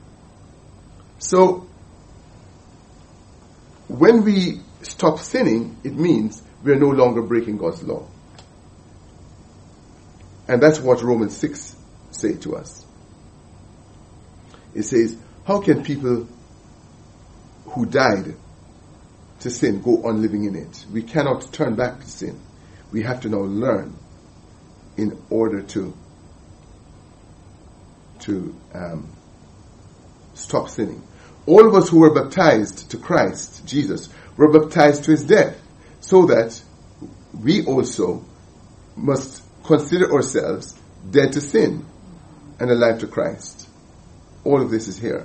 So, when we stop sinning, it means we are no longer breaking God's law. And that's what Romans 6 say to us. It says, how can people who died to sin go on living in it? We cannot turn back to sin. We have to now learn in order to stop sinning. All of us who were baptized to Christ, Jesus, were baptized to His death, so that we also must consider ourselves dead to sin and alive to Christ. All of this is here.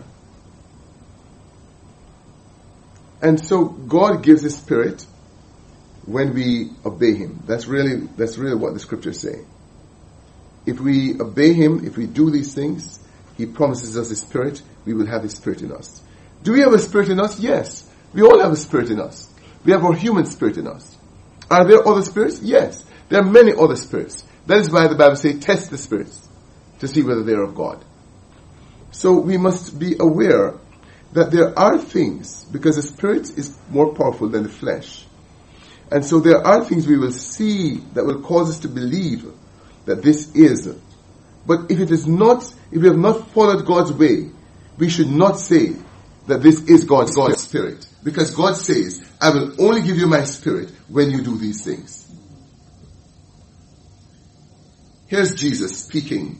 And so God gives His Spirit when we obey Him. That's really what the scriptures say. If we obey Him, if we do these things, He promises us His Spirit, we will have His Spirit in us. Do we have a spirit in us? Yes. We all have a spirit in us. We have our human spirit in us. Are there other spirits? Yes. There are many other spirits. That is why the Bible says, test the spirits to see whether they are of God. So we must be aware that there are things, because the spirit is more powerful than the flesh. And so there are things we will see that will cause us to believe that this is. But if it is not, if we have not followed God's way, we should not say that this is God's spirit. Because God says, I will only give you my spirit when you do these things. Here's Jesus speaking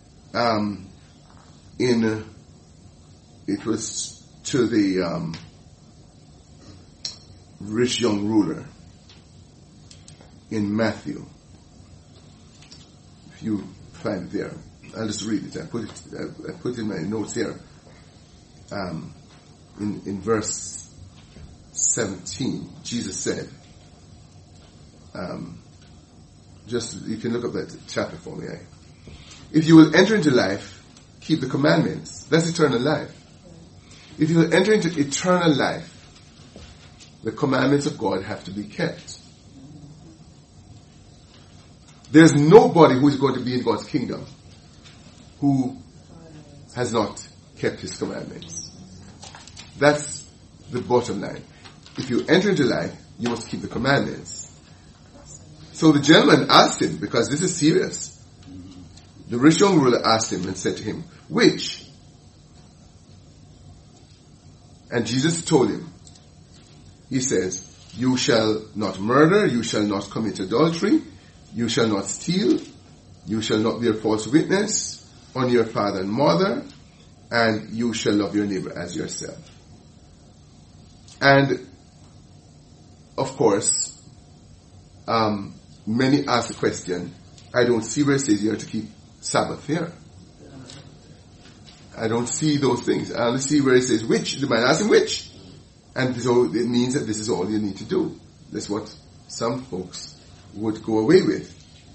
it was to the rich young ruler in Matthew. If you find it there, I'll just read it. I put it in my notes here. In verse 17, Jesus said, you can look up that chapter for me. If you will enter into life, keep the commandments. That's eternal life. If you will enter into eternal life, the commandments of God have to be kept. There's nobody who is going to be in God's kingdom who has not kept his commandments. That's the bottom line. If you enter into life, you must keep the commandments. So the gentleman asked him, because this is serious. The rich young ruler asked him and said to him, which? And Jesus told him, he says, you shall not murder, you shall not commit adultery, you shall not steal, you shall not bear false witness on your father and mother, and you shall love your neighbor as yourself. And, of course, many ask the question, I don't see where it says you are to keep Sabbath here. I don't see those things. I only see where it says which. The man asks him which. And so it means that this is all you need to do. That's what some folks would go away with.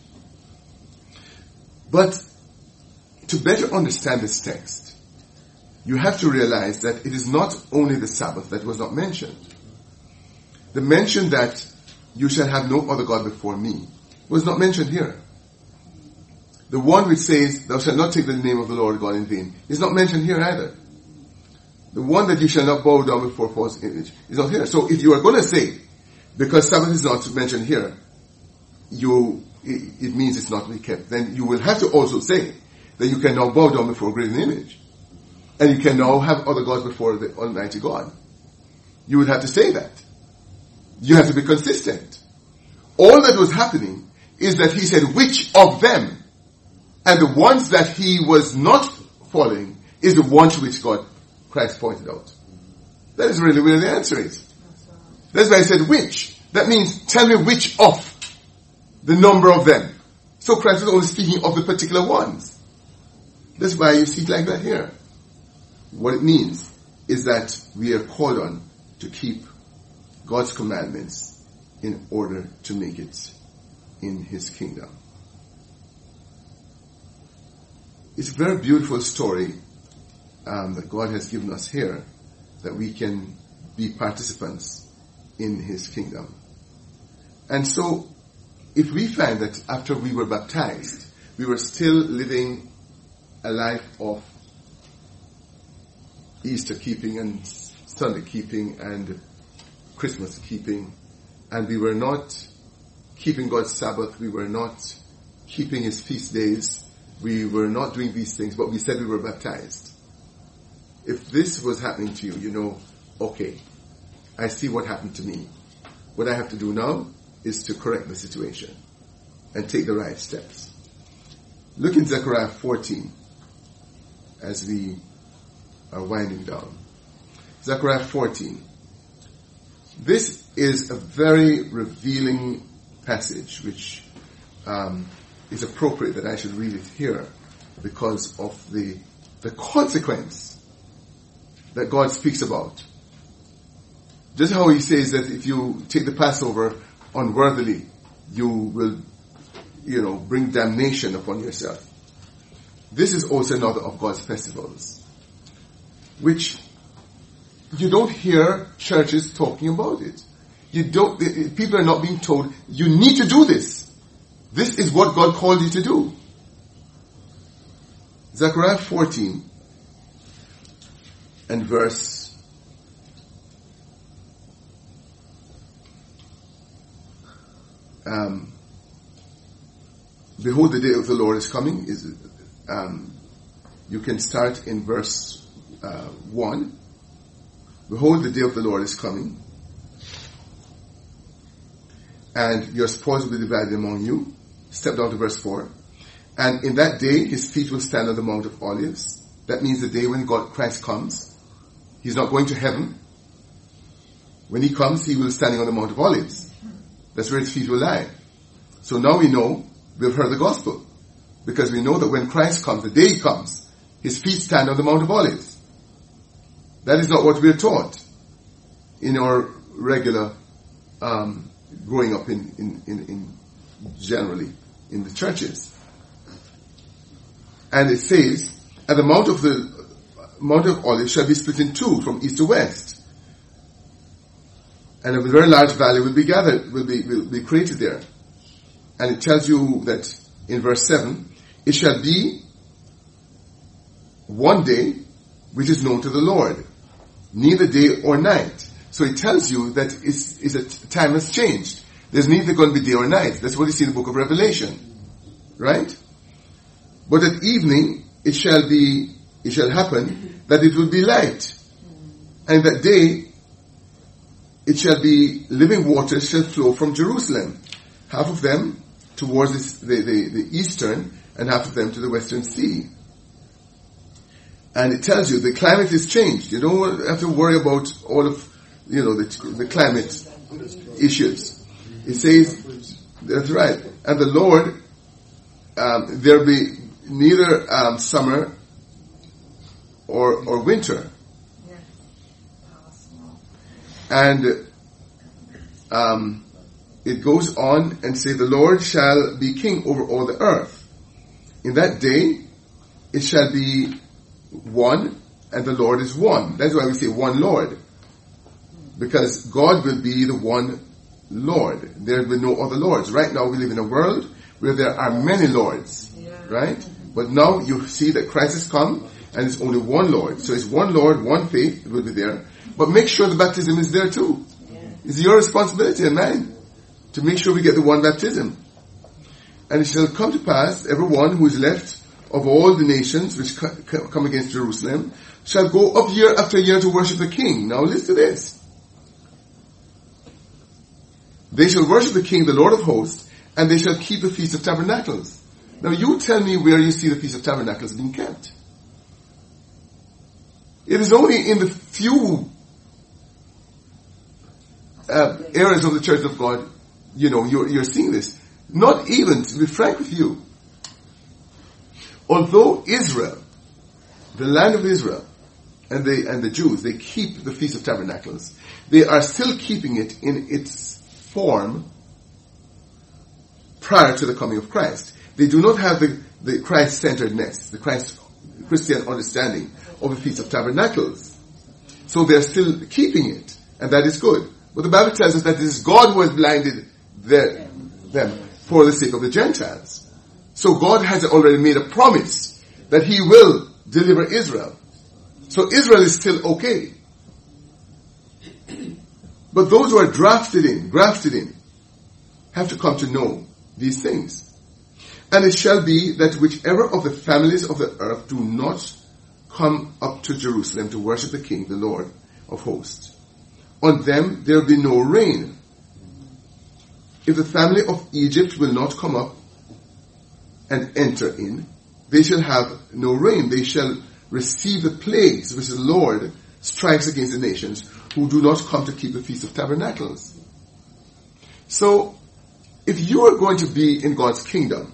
But to better understand this text, you have to realize that it is not only the Sabbath that was not mentioned. The mention that you shall have no other God before me was not mentioned here. The one which says, thou shalt not take the name of the Lord God in vain, is not mentioned here either. The one that you shall not bow down before false image is not here. So if you are going to say, because Sabbath is not mentioned here, it means it's not to be kept, then you will have to also say that you can now bow down before a graven image. And you can now have other gods before the Almighty God. You would have to say that. You have to be consistent. All that was happening is that he said, which of them? And the ones that he was not following is the one to which Christ pointed out. That is really where the answer is. That's why I said which. That means tell me which of the number of them. So Christ was only speaking of the particular ones. That's why you see it like that here. What it means is that we are called on to keep God's commandments in order to make it in his kingdom. It's a very beautiful story that God has given us here, that we can be participants in his kingdom. And so, if we find that after we were baptized, we were still living a life of Easter keeping and Sunday keeping and Christmas keeping, and we were not keeping God's Sabbath, we were not keeping his feast days, we were not doing these things, but we said we were baptized. If this was happening to you, okay, I see what happened to me. What I have to do now is to correct the situation and take the right steps. Look in Zechariah 14 as we are winding down. Zechariah 14. This is a very revealing passage which is appropriate that I should read it here because of the consequence that God speaks about. Just how he says that if you take the Passover unworthily, you will, bring damnation upon yourself. This is also another of God's festivals, which you don't hear churches talking about it. People are not being told, you need to do this. This is what God called you to do. Zechariah 14 and verse 1. Behold, the day of the Lord is coming. You can start in verse 1. Behold, the day of the Lord is coming, and your spoils will be divided among you. Step down to verse 4. And in that day, his feet will stand on the Mount of Olives. That means the day when Christ comes. He's not going to heaven. When he comes, he will be standing on the Mount of Olives. That's where his feet will lie. So now we know, we've heard the gospel. Because we know that when Christ comes, the day he comes, his feet stand on the Mount of Olives. That is not what we are taught in our regular growing up in generally in the churches. And it says, and the Mount of Olives shall be split in two from east to west, and a very large valley will be created there. And it tells you that in verse 7, it shall be one day which is known to the Lord, neither day or night. So it tells you that time has changed. There's neither going to be day or night. That's what you see in the book of Revelation. Right? But at evening it shall happen that it will be light. And that day it shall be living waters shall flow from Jerusalem, half of them towards the eastern and half of them to the western sea. And it tells you the climate is changed. You don't have to worry about all of the climate issues. It says, that's right. And the Lord, there'll be neither summer or winter. And it goes on and say, the Lord shall be king over all the earth. In that day, it shall be one, and the Lord is one. That's why we say one Lord. Because God will be the one Lord. There will be no other lords. Right now we live in a world where there are many lords. Right? But now you see that Christ has come and it's only one Lord. So it's one Lord, one faith will be there. But make sure the baptism is there too. It's your responsibility and mine to make sure we get the one baptism. And it shall come to pass, everyone who is left of all the nations which come against Jerusalem shall go up year after year to worship the King. Now listen to this. They shall worship the King, the Lord of hosts, and they shall keep the Feast of Tabernacles. Now you tell me where you see the Feast of Tabernacles being kept. It is only in the few areas of the Church of God, you're seeing this. Not even, to be frank with you, although Israel, the land of Israel, and the Jews, they keep the Feast of Tabernacles, they are still keeping it in its form prior to the coming of Christ. They do not have the Christ-centeredness, the Christian understanding of the Feast of Tabernacles. So they're still keeping it, and that is good. But the Bible tells us that it is God who has blinded them for the sake of the Gentiles. So God has already made a promise that He will deliver Israel. So Israel is still okay. But those who are grafted in, have to come to know these things. And it shall be that whichever of the families of the earth do not come up to Jerusalem to worship the King, the Lord of hosts, on them there will be no rain. If the family of Egypt will not come up and enter in, they shall have no rain. They shall receive the plagues which the Lord strikes against the nations who do not come to keep the Feast of Tabernacles. So, if you are going to be in God's kingdom,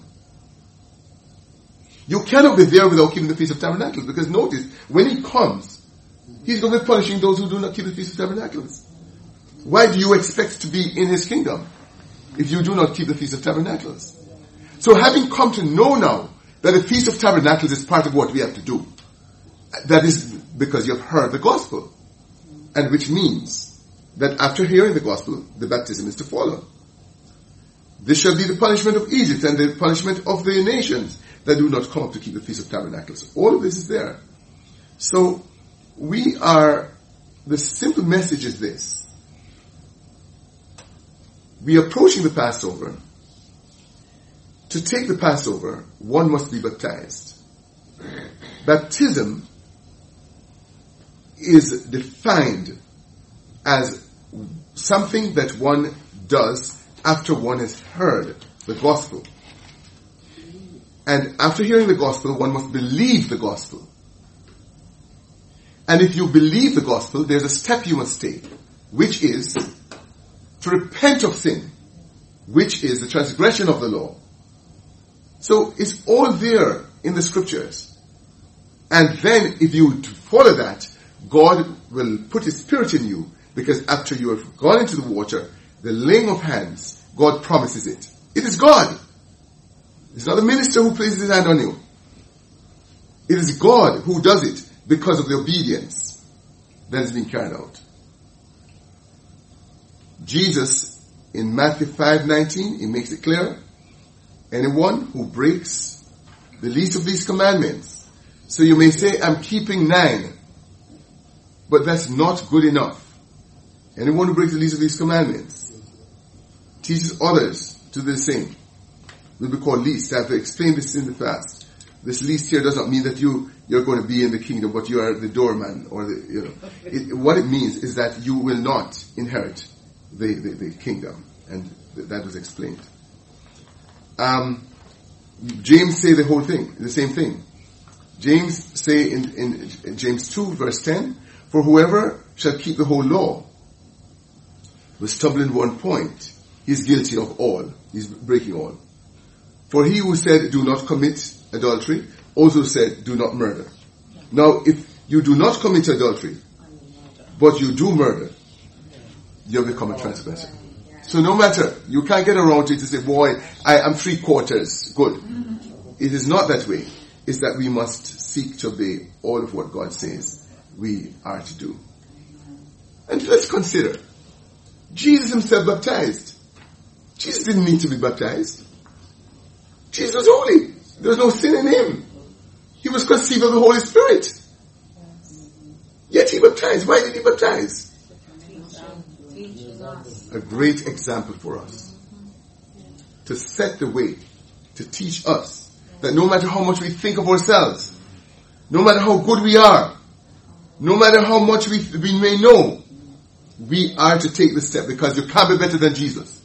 you cannot be there without keeping the Feast of Tabernacles. Because notice, when He comes, He's going to be punishing those who do not keep the Feast of Tabernacles. Why do you expect to be in His kingdom if you do not keep the Feast of Tabernacles? So having come to know now that the Feast of Tabernacles is part of what we have to do, that is because you have heard the gospel. and which means that after hearing the gospel, the baptism is to follow. This shall be the punishment of Egypt and the punishment of the nations that do not come up to keep the Feast of Tabernacles. All of this is there. So the simple message is this. We are approaching the Passover. To take the Passover, one must be baptized. Baptism is defined as something that one does after one has heard the gospel. And after hearing the gospel, one must believe the gospel. And if you believe the gospel, there's a step you must take, which is to repent of sin, which is the transgression of the law. So it's all there in the scriptures. And then if you follow that, God will put His Spirit in you, because after you have gone into the water, the laying of hands, God promises it. It is God. It's not the minister who places his hand on you. It is God who does it because of the obedience that is being carried out. Jesus, in Matthew 5:19, He makes it clear, anyone who breaks the least of these commandments. So you may say, I'm keeping 9, but that's not good enough. Anyone who breaks the least of these commandments teaches others to do the same will be called least. I have explained this in the past. This least here does not mean that you're going to be in the kingdom, but you are the doorman, or what it means is that you will not inherit the kingdom, and that was explained. James say the whole thing, the same thing. James say in James 2 verse 10, for whoever shall keep the whole law will stumble in one point. He is guilty of all. He's breaking all. For he who said, do not commit adultery, also said, do not murder. Now, if you do not commit adultery, but you do murder, you have become a transgressor. So no matter, you can't get around it to say, boy, I am 3/4 good. It is not that way. It's that we must seek to obey all of what God says we are to do. And let's consider, Jesus Himself baptized. Jesus didn't need to be baptized. Jesus was holy. There was no sin in Him. He was conceived of the Holy Spirit. Yet He baptized. Why did He baptize? A great example for us. To set the way, to teach us that no matter how much we think of ourselves, no matter how good we are, no matter how much we may know, we are to take the step, because you can't be better than Jesus.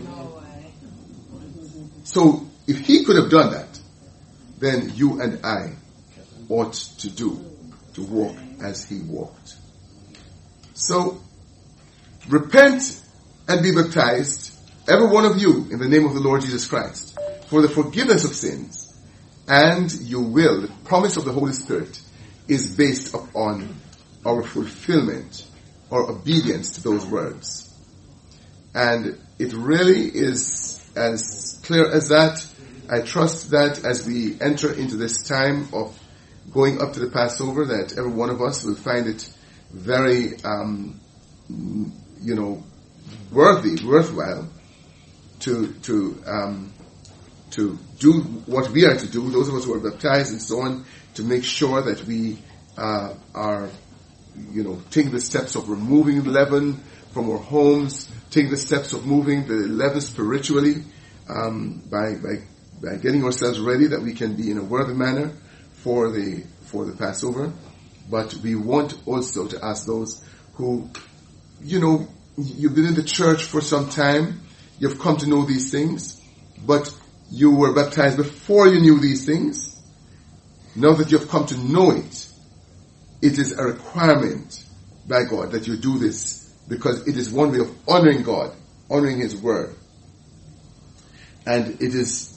So if He could have done that, then you and I ought to walk as He walked. So repent and be baptized, every one of you, in the name of the Lord Jesus Christ, for the forgiveness of sins, and you will. The promise of the Holy Spirit is based upon our fulfillment or obedience to those words. And it really is as clear as that. I trust that as we enter into this time of going up to the Passover, that every one of us will find it very, worthwhile to do what we are to do, those of us who are baptized and so on, to make sure that we are taking the steps of removing leaven from our homes, taking the steps of moving the leaven spiritually, by getting ourselves ready that we can be in a worthy manner for the Passover. But we want also to ask those who, you've been in the church for some time, you've come to know these things, but you were baptized before you knew these things. Now that you've come to know it, it is a requirement by God that you do this, because it is one way of honoring God, honoring His word. And it is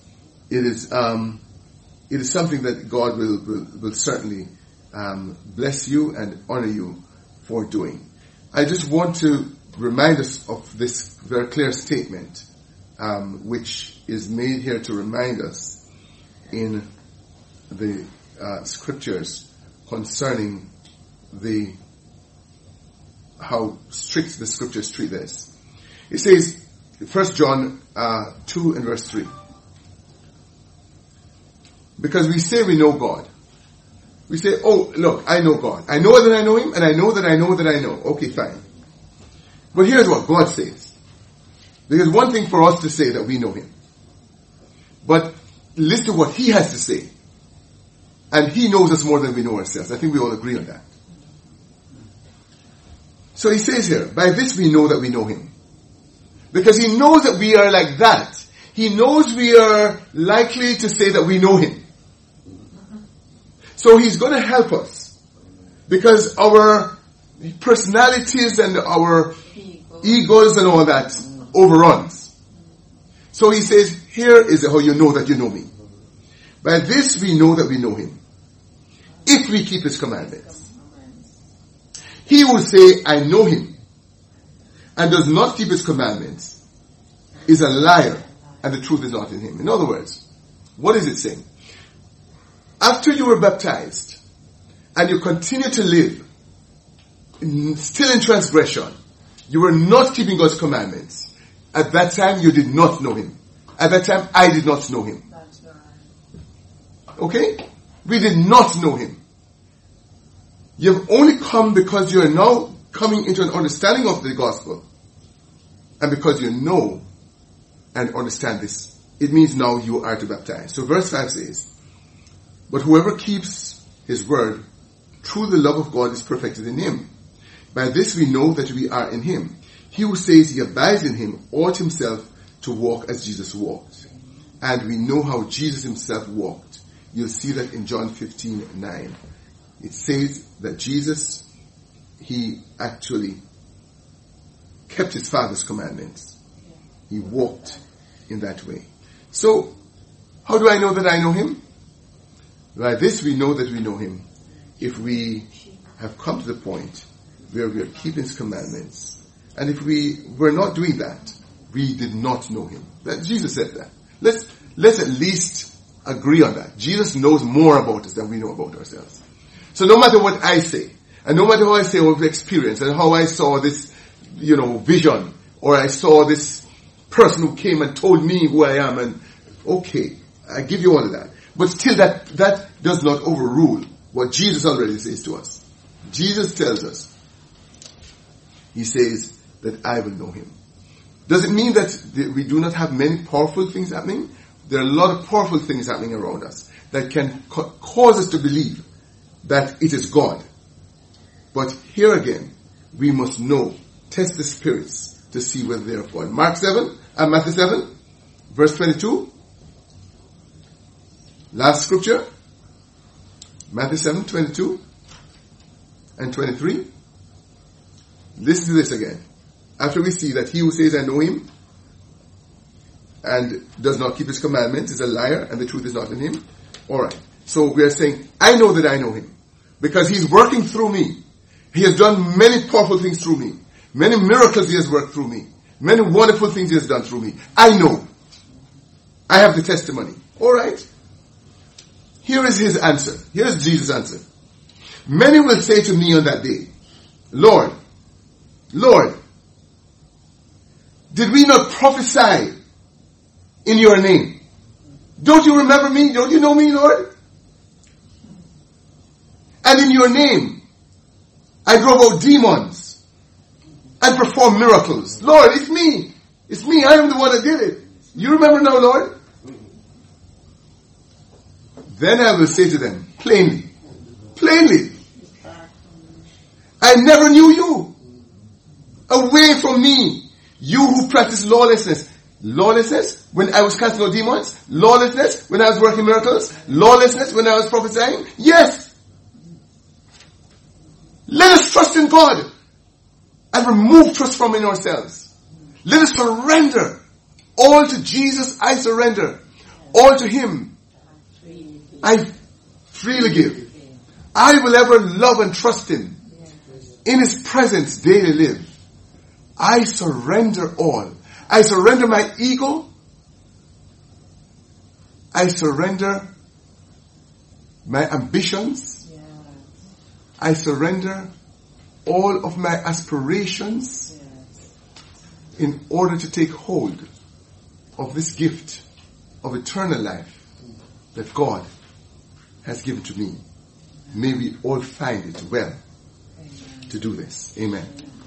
something that God will certainly bless you and honor you for doing. I just want to remind us of this very clear statement, which is made here to remind us in the scriptures concerning the how strict the scriptures treat this. It says, 1 John 2 and verse 3. Because we say we know God. We say, oh, look, I know God. I know that I know Him, and I know that I know that I know. Okay, fine. But here's what God says. There's one thing for us to say that we know Him. But listen to what He has to say. And He knows us more than we know ourselves. I think we all agree on that. So He says here, by this we know that we know Him. Because He knows that we are like that. He knows we are likely to say that we know Him. So He's going to help us. Because our personalities and our egos and all that overruns. So He says, here is how you know that you know me. By this we know that we know Him. If we keep His commandments. He who say, I know Him, and does not keep His commandments, is a liar, and the truth is not in him. In other words, what is it saying? After you were baptized, and you continue to live, still in transgression, you were not keeping God's commandments. At that time, you did not know Him. At that time, I did not know Him. Okay? We did not know Him. You've only come because you are now coming into an understanding of the gospel. And because you know and understand this, it means now you are to baptize. So verse 5 says, but whoever keeps His word, through the love of God is perfected in Him. By this we know that we are in Him. He who says he abides in Him ought himself to walk as Jesus walked. And we know how Jesus Himself walked. You'll see that in John 15:9. It says that Jesus, He actually kept His Father's commandments. He walked in that way. So, how do I know that I know Him? By this we know that we know Him. If we have come to the point where we are keeping His commandments. And if we were not doing that, we did not know Him. That Jesus said that. Let's at least agree on that. Jesus knows more about us than we know about ourselves. So no matter what I say, and no matter how I say what I've experienced, and how I saw this, vision, or I saw this person who came and told me who I am, and okay, I give you all of that. But still that does not overrule what Jesus already says to us. Jesus tells us, He says that I will know Him. Does it mean that we do not have many powerful things happening? There are a lot of powerful things happening around us that can cause us to believe that it is God. But here again, we must know, test the spirits to see whether they are of God. Matthew 7, verse 22. Last scripture. Matthew 7, 22 and 23. Listen to this again. After we see that he who says I know Him and does not keep His commandments is a liar and the truth is not in him. Alright. So we are saying, I know that I know Him. Because He's working through me. He has done many powerful things through me. Many miracles He has worked through me. Many wonderful things He has done through me. I know. I have the testimony. Alright. Here is His answer. Here is Jesus' answer. Many will say to me on that day, Lord, Lord, did we not prophesy in Your name? Don't you remember me? Don't you know me, Lord? And in Your name, I drove out demons and performed miracles. Lord, it's me. It's me. I am the one that did it. You remember now, Lord? Then I will say to them, plainly, I never knew you. Away from me, you who practice lawlessness. Lawlessness when I was casting out demons? Lawlessness when I was working miracles? Lawlessness when I was prophesying? Yes. Let us trust in God and remove trust from in ourselves. Let us surrender. All to Jesus I surrender. All to Him I freely give. I will ever love and trust Him. In His presence daily live. I surrender all. I surrender my ego. I surrender my ambitions. I surrender all of my aspirations in order to take hold of this gift of eternal life that God has given to me. May we all find it well to do this. Amen.